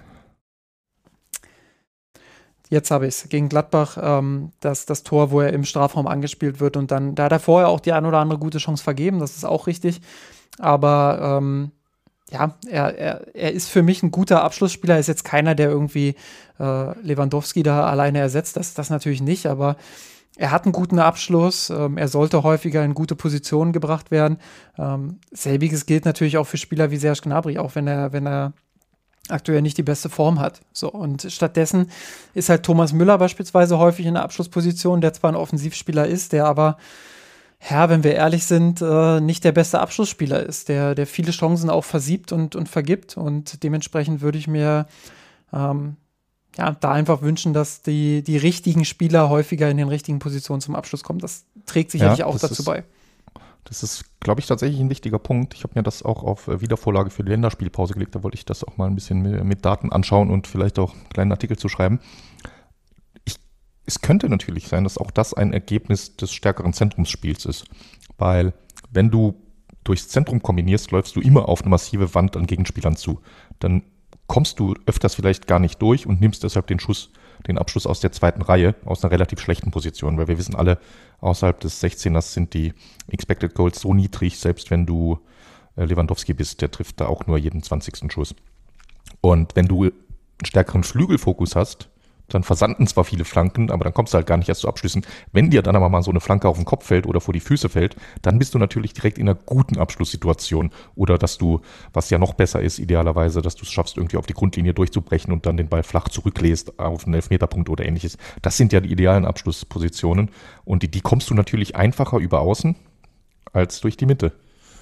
Jetzt habe ich es, gegen Gladbach, ähm, das, das Tor, wo er im Strafraum angespielt wird und dann, da hat er vorher auch die ein oder andere gute Chance vergeben, das ist auch richtig, aber ähm, ja, er, er, er ist für mich ein guter Abschlussspieler, er ist jetzt keiner, der irgendwie äh, Lewandowski da alleine ersetzt, das, das natürlich nicht, aber er hat einen guten Abschluss, ähm, er sollte häufiger in gute Positionen gebracht werden. Ähm, selbiges gilt natürlich auch für Spieler wie Serge Gnabry, auch wenn er, wenn er aktuell nicht die beste Form hat. So, und stattdessen ist halt Thomas Müller beispielsweise häufig in der Abschlussposition, der zwar ein Offensivspieler ist, der aber, ja, wenn wir ehrlich sind, äh, nicht der beste Abschlussspieler ist, der, der viele Chancen auch versiebt und, und vergibt. Und dementsprechend würde ich mir ähm, ja, da einfach wünschen, dass die, die richtigen Spieler häufiger in den richtigen Positionen zum Abschluss kommen. Das trägt sicherlich ja, auch dazu ist, bei. Das ist, glaube ich, tatsächlich ein wichtiger Punkt. Ich habe mir das auch auf Wiedervorlage für die Länderspielpause gelegt. Da wollte ich das auch mal ein bisschen mit, mit Daten anschauen und vielleicht auch einen kleinen Artikel zu schreiben. Ich, es könnte natürlich sein, dass auch das ein Ergebnis des stärkeren Zentrumsspiels ist. Weil wenn du durchs Zentrum kombinierst, läufst du immer auf eine massive Wand an Gegenspielern zu. Dann kommst du öfters vielleicht gar nicht durch und nimmst deshalb den Schuss, den Abschluss aus der zweiten Reihe, aus einer relativ schlechten Position, weil wir wissen alle, außerhalb des sechzehners sind die Expected Goals so niedrig, selbst wenn du Lewandowski bist, der trifft da auch nur jeden zwanzigsten Schuss. Und wenn du einen stärkeren Flügelfokus hast, dann versanden zwar viele Flanken, aber dann kommst du halt gar nicht erst zu Abschlüssen. Wenn dir dann aber mal so eine Flanke auf den Kopf fällt oder vor die Füße fällt, dann bist du natürlich direkt in einer guten Abschlusssituation. Oder dass du, was ja noch besser ist, idealerweise, dass du es schaffst, irgendwie auf die Grundlinie durchzubrechen und dann den Ball flach zurücklässt auf einen Elfmeterpunkt oder ähnliches. Das sind ja die idealen Abschlusspositionen. Und die, die kommst du natürlich einfacher über außen als durch die Mitte.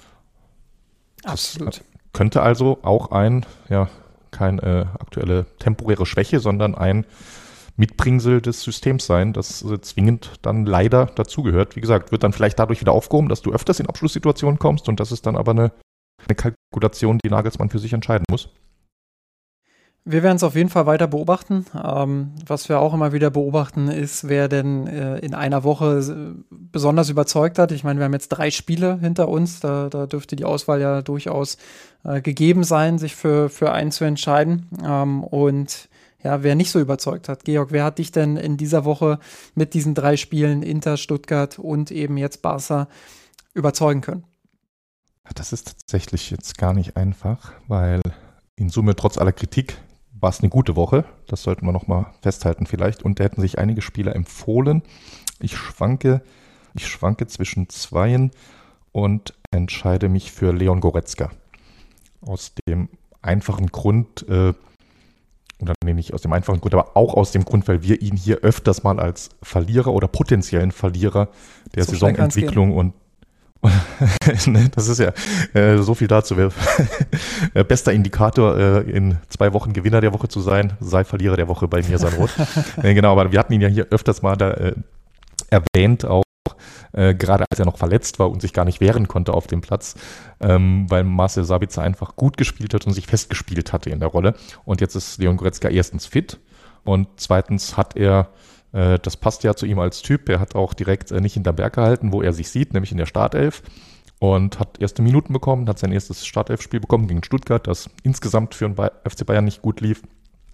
Absolut. Das könnte also auch ein, ja, keine aktuelle temporäre Schwäche, sondern ein Mitbringsel des Systems sein, das zwingend dann leider dazugehört. Wie gesagt, wird dann vielleicht dadurch wieder aufgehoben, dass du öfters in Abschlusssituationen kommst und das ist dann aber eine, eine Kalkulation, die Nagelsmann für sich entscheiden muss. Wir werden es auf jeden Fall weiter beobachten. Ähm, was wir auch immer wieder beobachten, ist, wer denn äh, in einer Woche äh, besonders überzeugt hat. Ich meine, wir haben jetzt drei Spiele hinter uns. Da, da dürfte die Auswahl ja durchaus äh, gegeben sein, sich für, für einen zu entscheiden. Ähm, und ja, wer nicht so überzeugt hat. Georg, wer hat dich denn in dieser Woche mit diesen drei Spielen, Inter, Stuttgart und eben jetzt Barca, überzeugen können? Das ist tatsächlich jetzt gar nicht einfach, weil in Summe trotz aller Kritik war es eine gute Woche, das sollten wir nochmal festhalten vielleicht. Und da hätten sich einige Spieler empfohlen. Ich schwanke, ich schwanke zwischen zweien und entscheide mich für Leon Goretzka. Aus dem einfachen Grund, äh, Oder nee, nicht aus dem einfachen Grund, aber auch aus dem Grund, weil wir ihn hier öfters mal als Verlierer oder potenziellen Verlierer der so Saisonentwicklung und ne, das ist ja äh, so viel dazu. äh, bester Indikator, äh, in zwei Wochen Gewinner der Woche zu sein, sei Verlierer der Woche bei mir sein Rot. äh, genau, aber wir hatten ihn ja hier öfters mal da äh, erwähnt, auch äh, gerade als er noch verletzt war und sich gar nicht wehren konnte auf dem Platz, ähm, weil Marcel Sabitzer einfach gut gespielt hat und sich festgespielt hatte in der Rolle. Und jetzt ist Leon Goretzka erstens fit und zweitens hat er das passt ja zu ihm als Typ. Er hat auch direkt nicht hinterm Berg gehalten, wo er sich sieht, nämlich in der Startelf. Und hat erste Minuten bekommen, hat sein erstes Startelf-Spiel bekommen gegen Stuttgart, das insgesamt für den F C Bayern nicht gut lief.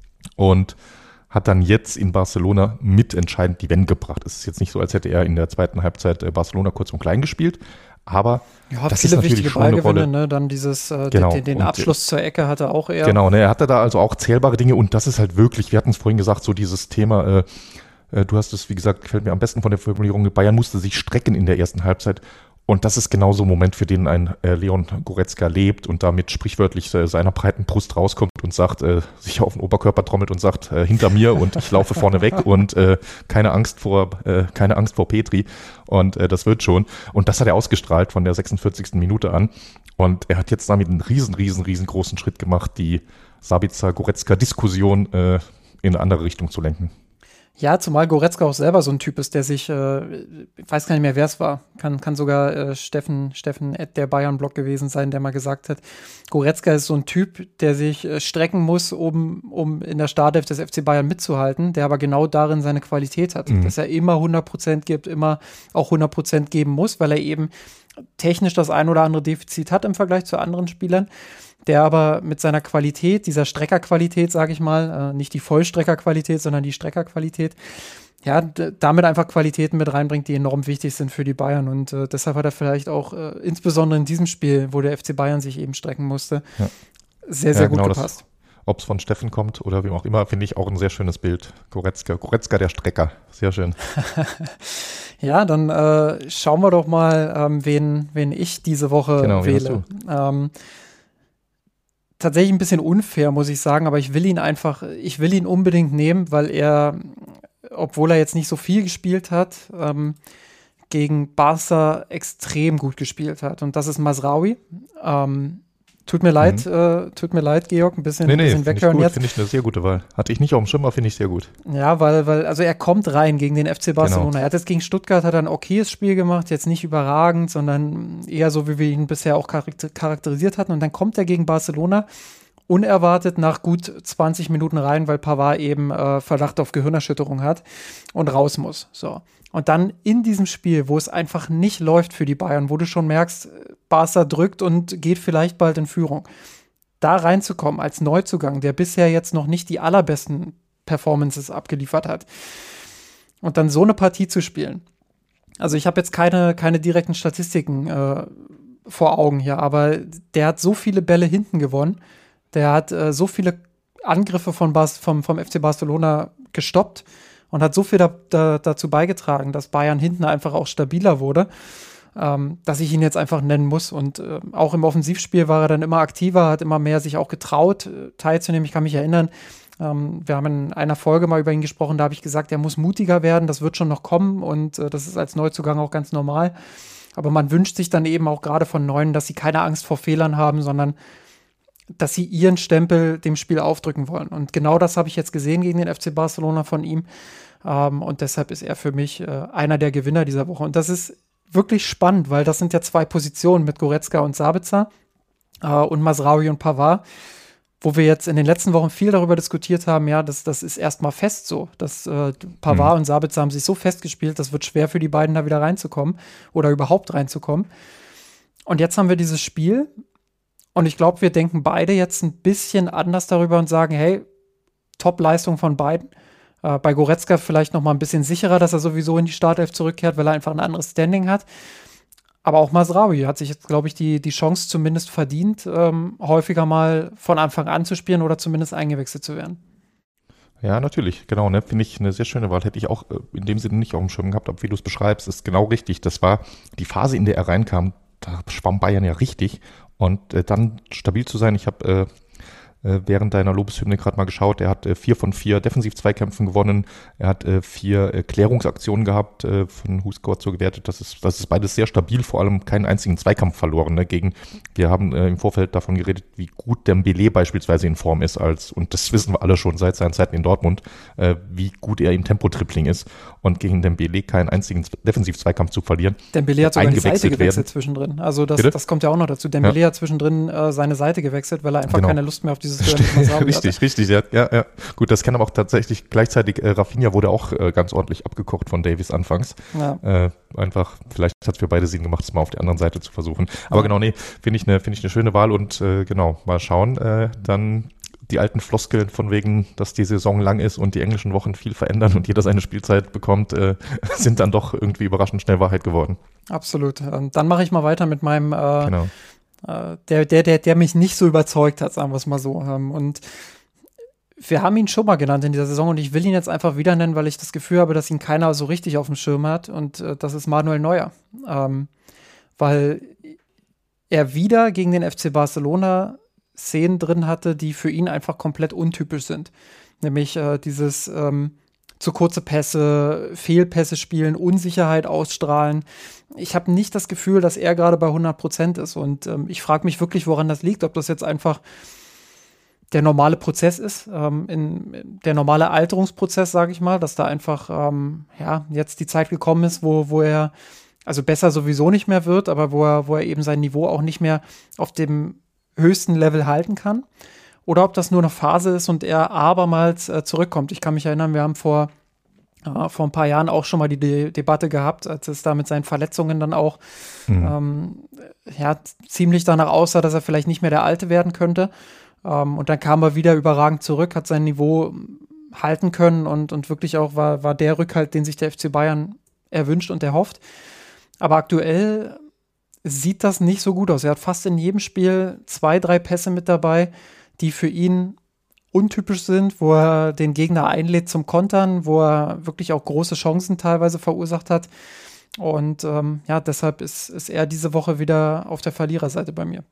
Und hat dann jetzt in Barcelona mitentscheidend die Wende gebracht. Es ist jetzt nicht so, als hätte er in der zweiten Halbzeit Barcelona kurz und klein gespielt. Aber ja, das viele ist natürlich wichtige schon eine Ballgewinne, Rolle. Ne? Dann dieses, äh, genau. den, den Abschluss zur Ecke hatte auch er. Genau, ne, er hatte da also auch zählbare Dinge und das ist halt wirklich, wir hatten es vorhin gesagt, so dieses Thema, äh, du hast es, wie gesagt, gefällt mir am besten von der Formulierung, Bayern musste sich strecken in der ersten Halbzeit. Und das ist genau so ein Moment, für den ein äh, Leon Goretzka lebt und damit sprichwörtlich äh, seiner breiten Brust rauskommt und sagt, äh, sich auf den Oberkörper trommelt und sagt, äh, hinter mir und ich laufe vorne weg und äh, keine Angst vor, äh, keine Angst vor Petri. Und äh, das wird schon. Und das hat er ausgestrahlt von der sechsundvierzigsten Minute an. Und er hat jetzt damit einen riesen, riesen, riesengroßen Schritt gemacht, die Sabitzer-Goretzka-Diskussion äh, in eine andere Richtung zu lenken. Ja, zumal Goretzka auch selber so ein Typ ist, der sich, äh, ich weiß gar nicht mehr, wer es war, kann, kann sogar äh, Steffen, Steffen at der Bayern-Blog gewesen sein, der mal gesagt hat, Goretzka ist so ein Typ, der sich äh, strecken muss, um, um in der Startelf des F C Bayern mitzuhalten, der aber genau darin seine Qualität hat, mhm. dass er immer hundert Prozent gibt, immer auch hundert Prozent geben muss, weil er eben technisch das ein oder andere Defizit hat im Vergleich zu anderen Spielern, der aber mit seiner Qualität, dieser Streckerqualität, sage ich mal, äh, nicht die Vollstreckerqualität, sondern die Streckerqualität, ja, d- damit einfach Qualitäten mit reinbringt, die enorm wichtig sind für die Bayern. Und äh, deshalb hat er vielleicht auch, äh, insbesondere in diesem Spiel, wo der F C Bayern sich eben strecken musste, ja. sehr, sehr ja, gut genau gepasst. Ob es von Steffen kommt oder wie auch immer, finde ich auch ein sehr schönes Bild. Goretzka, Goretzka der Strecker, sehr schön. Ja, dann äh, schauen wir doch mal, ähm, wen, wen ich diese Woche genau, wähle. Ähm, tatsächlich ein bisschen unfair, muss ich sagen, aber ich will ihn einfach, ich will ihn unbedingt nehmen, weil er, obwohl er jetzt nicht so viel gespielt hat, ähm, gegen Barca extrem gut gespielt hat. Und das ist Mazraoui. Ähm, tut mir leid, mhm. äh, tut mir leid, Georg, ein bisschen, nee, nee, bisschen weghören jetzt. Finde ich eine sehr gute Wahl. Hatte ich nicht auf dem Schirm, aber finde ich sehr gut. Ja, weil, weil, also er kommt rein gegen den F C Barcelona. Genau. Er hat jetzt gegen Stuttgart hat er ein okayes Spiel gemacht, jetzt nicht überragend, sondern eher so, wie wir ihn bisher auch charakterisiert hatten. Und dann kommt er gegen Barcelona unerwartet nach gut zwanzig Minuten rein, weil Pavard eben äh, Verdacht auf Gehirnerschütterung hat und raus muss. So. Und dann in diesem Spiel, wo es einfach nicht läuft für die Bayern, wo du schon merkst, Barca drückt und geht vielleicht bald in Führung, da reinzukommen als Neuzugang, der bisher jetzt noch nicht die allerbesten Performances abgeliefert hat und dann so eine Partie zu spielen. Also ich habe jetzt keine, keine direkten Statistiken äh, vor Augen hier, aber der hat so viele Bälle hinten gewonnen, der hat äh, so viele Angriffe von Bas- vom, vom F C Barcelona gestoppt und hat so viel da, da, dazu beigetragen, dass Bayern hinten einfach auch stabiler wurde, ähm, dass ich ihn jetzt einfach nennen muss. Und äh, auch im Offensivspiel war er dann immer aktiver, hat immer mehr sich auch getraut, äh, teilzunehmen. Ich kann mich erinnern, ähm, wir haben in einer Folge mal über ihn gesprochen, da habe ich gesagt, er muss mutiger werden, das wird schon noch kommen und äh, das ist als Neuzugang auch ganz normal. Aber man wünscht sich dann eben auch gerade von Neuen, dass sie keine Angst vor Fehlern haben, sondern dass sie ihren Stempel dem Spiel aufdrücken wollen. Und genau das habe ich jetzt gesehen gegen den F C Barcelona von ihm. Ähm, und deshalb ist er für mich äh, einer der Gewinner dieser Woche. Und das ist wirklich spannend, weil das sind ja zwei Positionen mit Goretzka und Sabitzer äh, und Mazraoui und Pavard, wo wir jetzt in den letzten Wochen viel darüber diskutiert haben, ja, das, das ist erstmal fest so. Das, äh, Pavard mhm. und Sabitzer haben sich so festgespielt, das wird schwer für die beiden da wieder reinzukommen oder überhaupt reinzukommen. Und jetzt haben wir dieses Spiel. Und ich glaube, wir denken beide jetzt ein bisschen anders darüber und sagen, hey, Top-Leistung von beiden. Äh, bei Goretzka vielleicht noch mal ein bisschen sicherer, dass er sowieso in die Startelf zurückkehrt, weil er einfach ein anderes Standing hat. Aber auch Mazraoui hat sich jetzt, glaube ich, die, die Chance zumindest verdient, ähm, häufiger mal von Anfang an zu spielen oder zumindest eingewechselt zu werden. Ja, natürlich, genau, ne, finde ich eine sehr schöne Wahl. Hätte ich auch äh, in dem Sinne nicht auf dem Schirm gehabt, aber wie du es beschreibst, ist genau richtig. Das war die Phase, in der er reinkam, da schwamm Bayern ja richtig. Und äh, dann stabil zu sein, ich habe äh, während deiner Lobeshymne gerade mal geschaut. Er hat äh, vier von vier Defensiv-Zweikämpfen gewonnen. Er hat äh, vier äh, Klärungsaktionen gehabt, äh, von WhoScored so gewertet. Das ist, das ist beides sehr stabil, vor allem keinen einzigen Zweikampf verloren. Ne? Gegen, wir haben äh, im Vorfeld davon geredet, wie gut Dembélé beispielsweise in Form ist, als, und das wissen wir alle schon seit seinen Zeiten in Dortmund, äh, wie gut er im Tempo-Tripling ist. Und gegen Dembélé keinen einzigen Defensiv-Zweikampf zu verlieren. Dembélé hat sogar die Seite gewechselt werden. zwischendrin. Also das, das kommt ja auch noch dazu. Dembélé ja. hat zwischendrin äh, seine Seite gewechselt, weil er einfach genau. keine Lust mehr auf dieses Duell mit Masraoui Richtig, hatte. richtig, ja, ja, ja. Gut, das kann aber auch tatsächlich gleichzeitig, äh, Rafinha wurde auch äh, ganz ordentlich abgekocht von Davies anfangs. Ja. Äh, einfach, vielleicht hat es für beide Sinn gemacht, es mal auf der anderen Seite zu versuchen. Aber ja. genau, nee, finde ich eine finde ich eine schöne Wahl und äh, genau, mal schauen, äh, dann die alten Floskeln von wegen, dass die Saison lang ist und die englischen Wochen viel verändern und jeder seine Spielzeit bekommt, äh, sind dann doch irgendwie überraschend schnell Wahrheit geworden. Absolut. Ähm, dann mache ich mal weiter mit meinem, äh, genau. äh, der, der, der, der mich nicht so überzeugt hat, sagen wir es mal so. Ähm, und wir haben ihn schon mal genannt in dieser Saison und ich will ihn jetzt einfach wieder nennen, weil ich das Gefühl habe, dass ihn keiner so richtig auf dem Schirm hat und äh, das ist Manuel Neuer. Ähm, weil er wieder gegen den F C Barcelona Szenen drin hatte, die für ihn einfach komplett untypisch sind. Nämlich äh, dieses ähm, zu kurze Pässe, Fehlpässe spielen, Unsicherheit ausstrahlen. Ich habe nicht das Gefühl, dass er gerade bei hundert Prozent ist und ähm, ich frage mich wirklich, woran das liegt, ob das jetzt einfach der normale Prozess ist, ähm, in, der normale Alterungsprozess, sage ich mal, dass da einfach ähm, ja, jetzt die Zeit gekommen ist, wo, wo er also besser sowieso nicht mehr wird, aber wo er, wo er eben sein Niveau auch nicht mehr auf dem höchsten Level halten kann. Oder ob das nur eine Phase ist und er abermals äh, zurückkommt. Ich kann mich erinnern, wir haben vor, äh, vor ein paar Jahren auch schon mal die De- Debatte gehabt, als es da mit seinen Verletzungen dann auch mhm. ähm, ja, ziemlich danach aussah, dass er vielleicht nicht mehr der Alte werden könnte. Ähm, und dann kam er wieder überragend zurück, hat sein Niveau halten können und, und wirklich auch war, war der Rückhalt, den sich der F C Bayern erwünscht und erhofft. Aber aktuell sieht das nicht so gut aus. Er hat fast in jedem Spiel zwei, drei Pässe mit dabei, die für ihn untypisch sind, wo er den Gegner einlädt zum Kontern, wo er wirklich auch große Chancen teilweise verursacht hat. Und ähm, ja, deshalb ist, ist er diese Woche wieder auf der Verliererseite bei mir.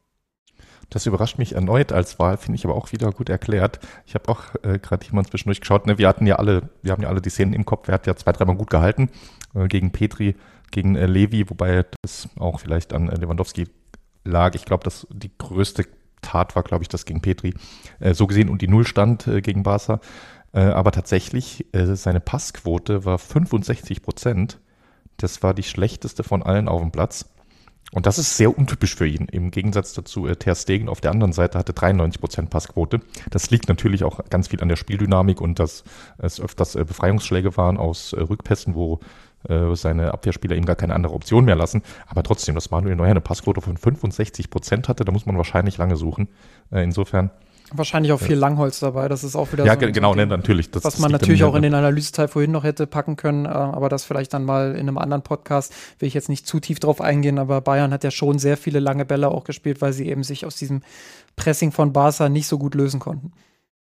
Das überrascht mich erneut als Wahl, finde ich aber auch wieder gut erklärt. Ich habe auch äh, gerade jemand zwischendurch geschaut, ne, wir hatten ja alle, wir haben ja alle die Szenen im Kopf, er hat ja zwei, dreimal gut gehalten, äh, gegen Petri, gegen äh, Levi, wobei das auch vielleicht an äh, Lewandowski lag. Ich glaube, dass die größte Tat war, glaube ich, das gegen Petri, äh, so gesehen und die Nullstand äh, gegen Barca. Äh, aber tatsächlich, äh, seine Passquote war fünfundsechzig Prozent. Das war die schlechteste von allen auf dem Platz. Und das ist sehr untypisch für ihn. Im Gegensatz dazu, äh, Ter Stegen auf der anderen Seite hatte dreiundneunzig Prozent Passquote. Das liegt natürlich auch ganz viel an der Spieldynamik und dass es öfters äh, Befreiungsschläge waren aus äh, Rückpässen, wo äh, seine Abwehrspieler ihm gar keine andere Option mehr lassen. Aber trotzdem, dass Manuel Neuer eine Passquote von fünfundsechzig Prozent hatte, da muss man wahrscheinlich lange suchen. Äh, insofern wahrscheinlich auch viel Langholz dabei, das ist auch wieder ja, so, g- genau, so ne, natürlich. Das, was das man liegt natürlich dann auch in den Analyseteil vorhin noch hätte packen können, äh, aber das vielleicht dann mal in einem anderen Podcast, will ich jetzt nicht zu tief drauf eingehen, aber Bayern hat ja schon sehr viele lange Bälle auch gespielt, weil sie eben sich aus diesem Pressing von Barca nicht so gut lösen konnten.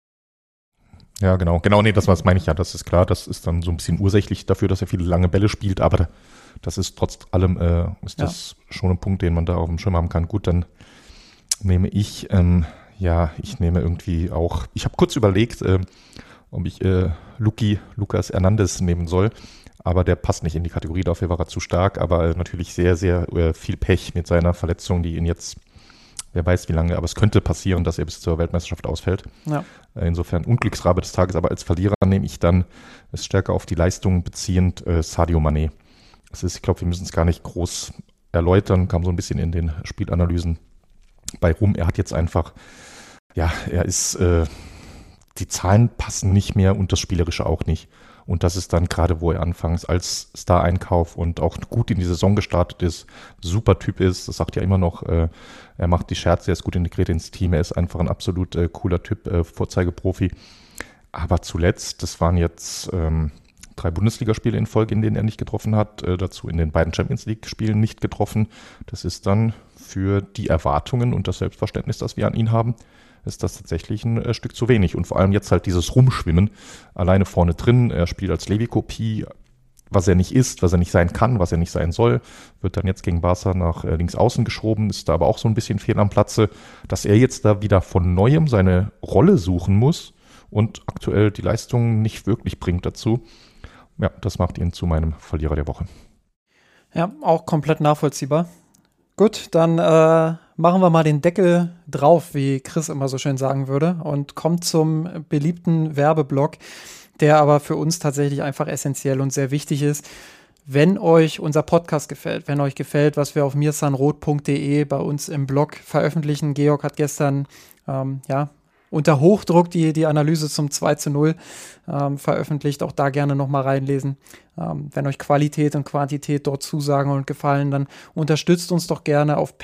Ja, genau, genau, nee, das, das meine ich ja, das ist klar, das ist dann so ein bisschen ursächlich dafür, dass er viele lange Bälle spielt, aber das ist trotz allem, äh, ist das ja schon ein Punkt, den man da auf dem Schirm haben kann. Gut, dann nehme ich, ähm, ja, ich nehme irgendwie auch, ich habe kurz überlegt, äh, ob ich äh, Luki, Lucas Hernandez nehmen soll, aber der passt nicht in die Kategorie, dafür war er zu stark, aber äh, natürlich sehr, sehr äh, viel Pech mit seiner Verletzung, die ihn jetzt, wer weiß wie lange, aber es könnte passieren, dass er bis zur Weltmeisterschaft ausfällt. Ja. Äh, insofern Unglücksrabe des Tages, aber als Verlierer nehme ich dann, es stärker auf die Leistung beziehend, äh, Sadio Mané. Das ist, ich glaube, wir müssen es gar nicht groß erläutern, kam so ein bisschen in den Spielanalysen bei rum. Er hat jetzt einfach, ja, er ist, äh, die Zahlen passen nicht mehr und das Spielerische auch nicht. Und das ist dann gerade, wo er anfangs als Star-Einkauf und auch gut in die Saison gestartet ist, super Typ ist, das sagt ja immer noch, äh, er macht die Scherze, er ist gut integriert ins Team, er ist einfach ein absolut äh, cooler Typ, äh, Vorzeigeprofi. Aber zuletzt, das waren jetzt ähm, drei Bundesligaspiele in Folge, in denen er nicht getroffen hat, äh, dazu in den beiden Champions-League-Spielen nicht getroffen. Das ist dann für die Erwartungen und das Selbstverständnis, das wir an ihn haben, ist das tatsächlich ein äh, Stück zu wenig. Und vor allem jetzt halt dieses Rumschwimmen alleine vorne drin. Er spielt als Levi-Kopie, was er nicht ist, was er nicht sein kann, was er nicht sein soll, wird dann jetzt gegen Barca nach äh, links außen geschoben, ist da aber auch so ein bisschen fehl am Platze, dass er jetzt da wieder von Neuem seine Rolle suchen muss und aktuell die Leistung nicht wirklich bringt dazu. Ja, das macht ihn zu meinem Verlierer der Woche. Ja, auch komplett nachvollziehbar. Gut, dann äh, machen wir mal den Deckel drauf, wie Chris immer so schön sagen würde, und kommt zum beliebten Werbeblock, der aber für uns tatsächlich einfach essentiell und sehr wichtig ist. Wenn euch unser Podcast gefällt, wenn euch gefällt, was wir auf mirsanroth punkt de bei uns im Blog veröffentlichen. Georg hat gestern ähm, ja, unter Hochdruck die, die Analyse zum zwei zu null ähm, veröffentlicht. Auch da gerne nochmal reinlesen. Ähm, wenn euch Qualität und Quantität dort zusagen und gefallen, dann unterstützt uns doch gerne auf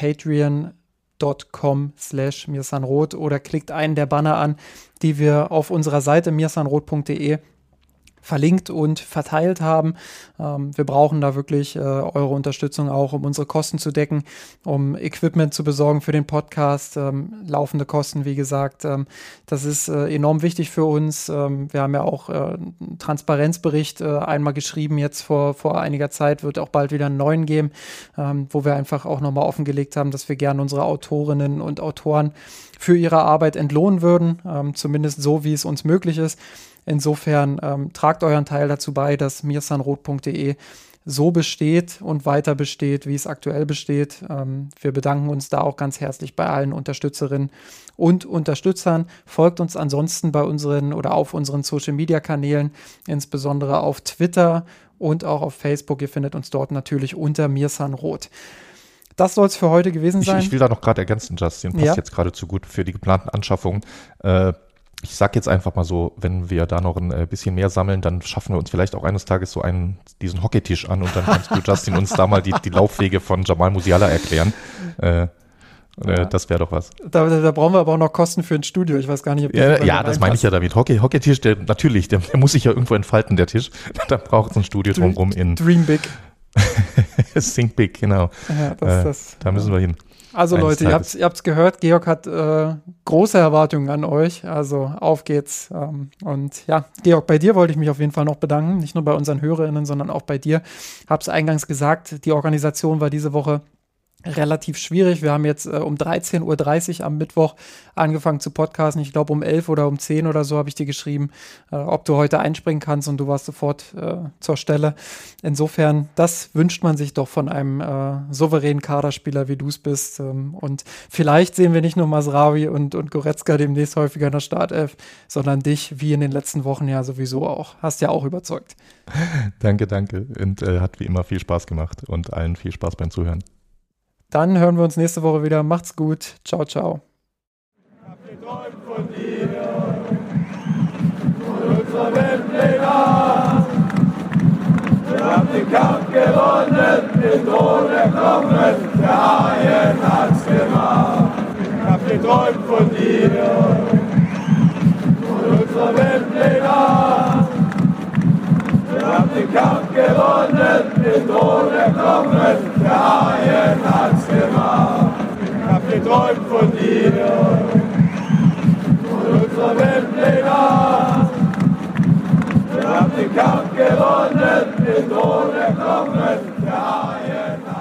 patreon.com slash mirsanroth oder klickt einen der Banner an, die wir auf unserer Seite mirsanroth punkt de verlinkt und verteilt haben. Ähm, wir brauchen da wirklich äh, eure Unterstützung auch, um unsere Kosten zu decken, um Equipment zu besorgen für den Podcast, ähm, laufende Kosten, wie gesagt. Ähm, das ist äh, enorm wichtig für uns. Ähm, wir haben ja auch äh, einen Transparenzbericht äh, einmal geschrieben, jetzt vor, vor einiger Zeit, wird auch bald wieder einen neuen geben, ähm, wo wir einfach auch nochmal offengelegt haben, dass wir gerne unsere Autorinnen und Autoren für ihre Arbeit entlohnen würden, ähm, zumindest so, wie es uns möglich ist. Insofern ähm, tragt euren Teil dazu bei, dass mirsanroth punkt de so besteht und weiter besteht, wie es aktuell besteht. Ähm, wir bedanken uns da auch ganz herzlich bei allen Unterstützerinnen und Unterstützern. Folgt uns ansonsten bei unseren oder auf unseren Social-Media-Kanälen, insbesondere auf Twitter und auch auf Facebook. Ihr findet uns dort natürlich unter mirsanroth. Das soll es für heute gewesen sein. Ich, ich will da noch gerade ergänzen, Justin, passt ja jetzt gerade zu gut für die geplanten Anschaffungen. Äh, Ich sag jetzt einfach mal so, wenn wir da noch ein äh, bisschen mehr sammeln, dann schaffen wir uns vielleicht auch eines Tages so einen, diesen Hockeytisch an und dann kannst du, Justin, uns da mal die, die Laufwege von Jamal Musiala erklären. Äh, äh, ja. Das wäre doch was. Da, da brauchen wir aber auch noch Kosten für ein Studio. Ich weiß gar nicht, ob das Ja, ja das meine ich ja damit. Hockey, Hockeytisch, der, natürlich, der, der muss sich ja irgendwo entfalten, der Tisch. Da braucht es ein Studio drumherum in. Dream Big. Think Big, genau. Ja, das, äh, das, da müssen wir hin. Also Leute, ihr habt es gehört, Georg hat äh, große Erwartungen an euch, also auf geht's. Ähm, und ja, Georg, bei dir wollte ich mich auf jeden Fall noch bedanken, nicht nur bei unseren HörerInnen, sondern auch bei dir. Hab's eingangs gesagt, die Organisation war diese Woche relativ schwierig. Wir haben jetzt äh, um dreizehn Uhr dreißig am Mittwoch angefangen zu podcasten. Ich glaube um elf oder um zehn oder so habe ich dir geschrieben, äh, ob du heute einspringen kannst, und du warst sofort äh, zur Stelle. Insofern, das wünscht man sich doch von einem äh, souveränen Kaderspieler, wie du es bist. Ähm, und vielleicht sehen wir nicht nur Masraoui und, und Goretzka demnächst häufiger in der Startelf, sondern dich, wie in den letzten Wochen ja sowieso auch. Hast ja auch überzeugt. Danke, danke. Und äh, hat wie immer viel Spaß gemacht und allen viel Spaß beim Zuhören. Dann hören wir uns nächste Woche wieder. Macht's gut. Ciao, ciao. Ich hab geträumt von dir, von unserer Weltpläne. Wir haben den Kampf gewonnen, den Thron erklommen, der Haien hat's gemacht. Ich hab geträumt von dir, von unserer Weltpläne. Wir haben den Kampf gewonnen, den Thron erklommen, der Haien hat's gemacht. Ich hab geträumt von dir, von unserer Weltpläne. Wir haben den Kampf gewonnen, den Thron erklommen, der Haien hat's gemacht.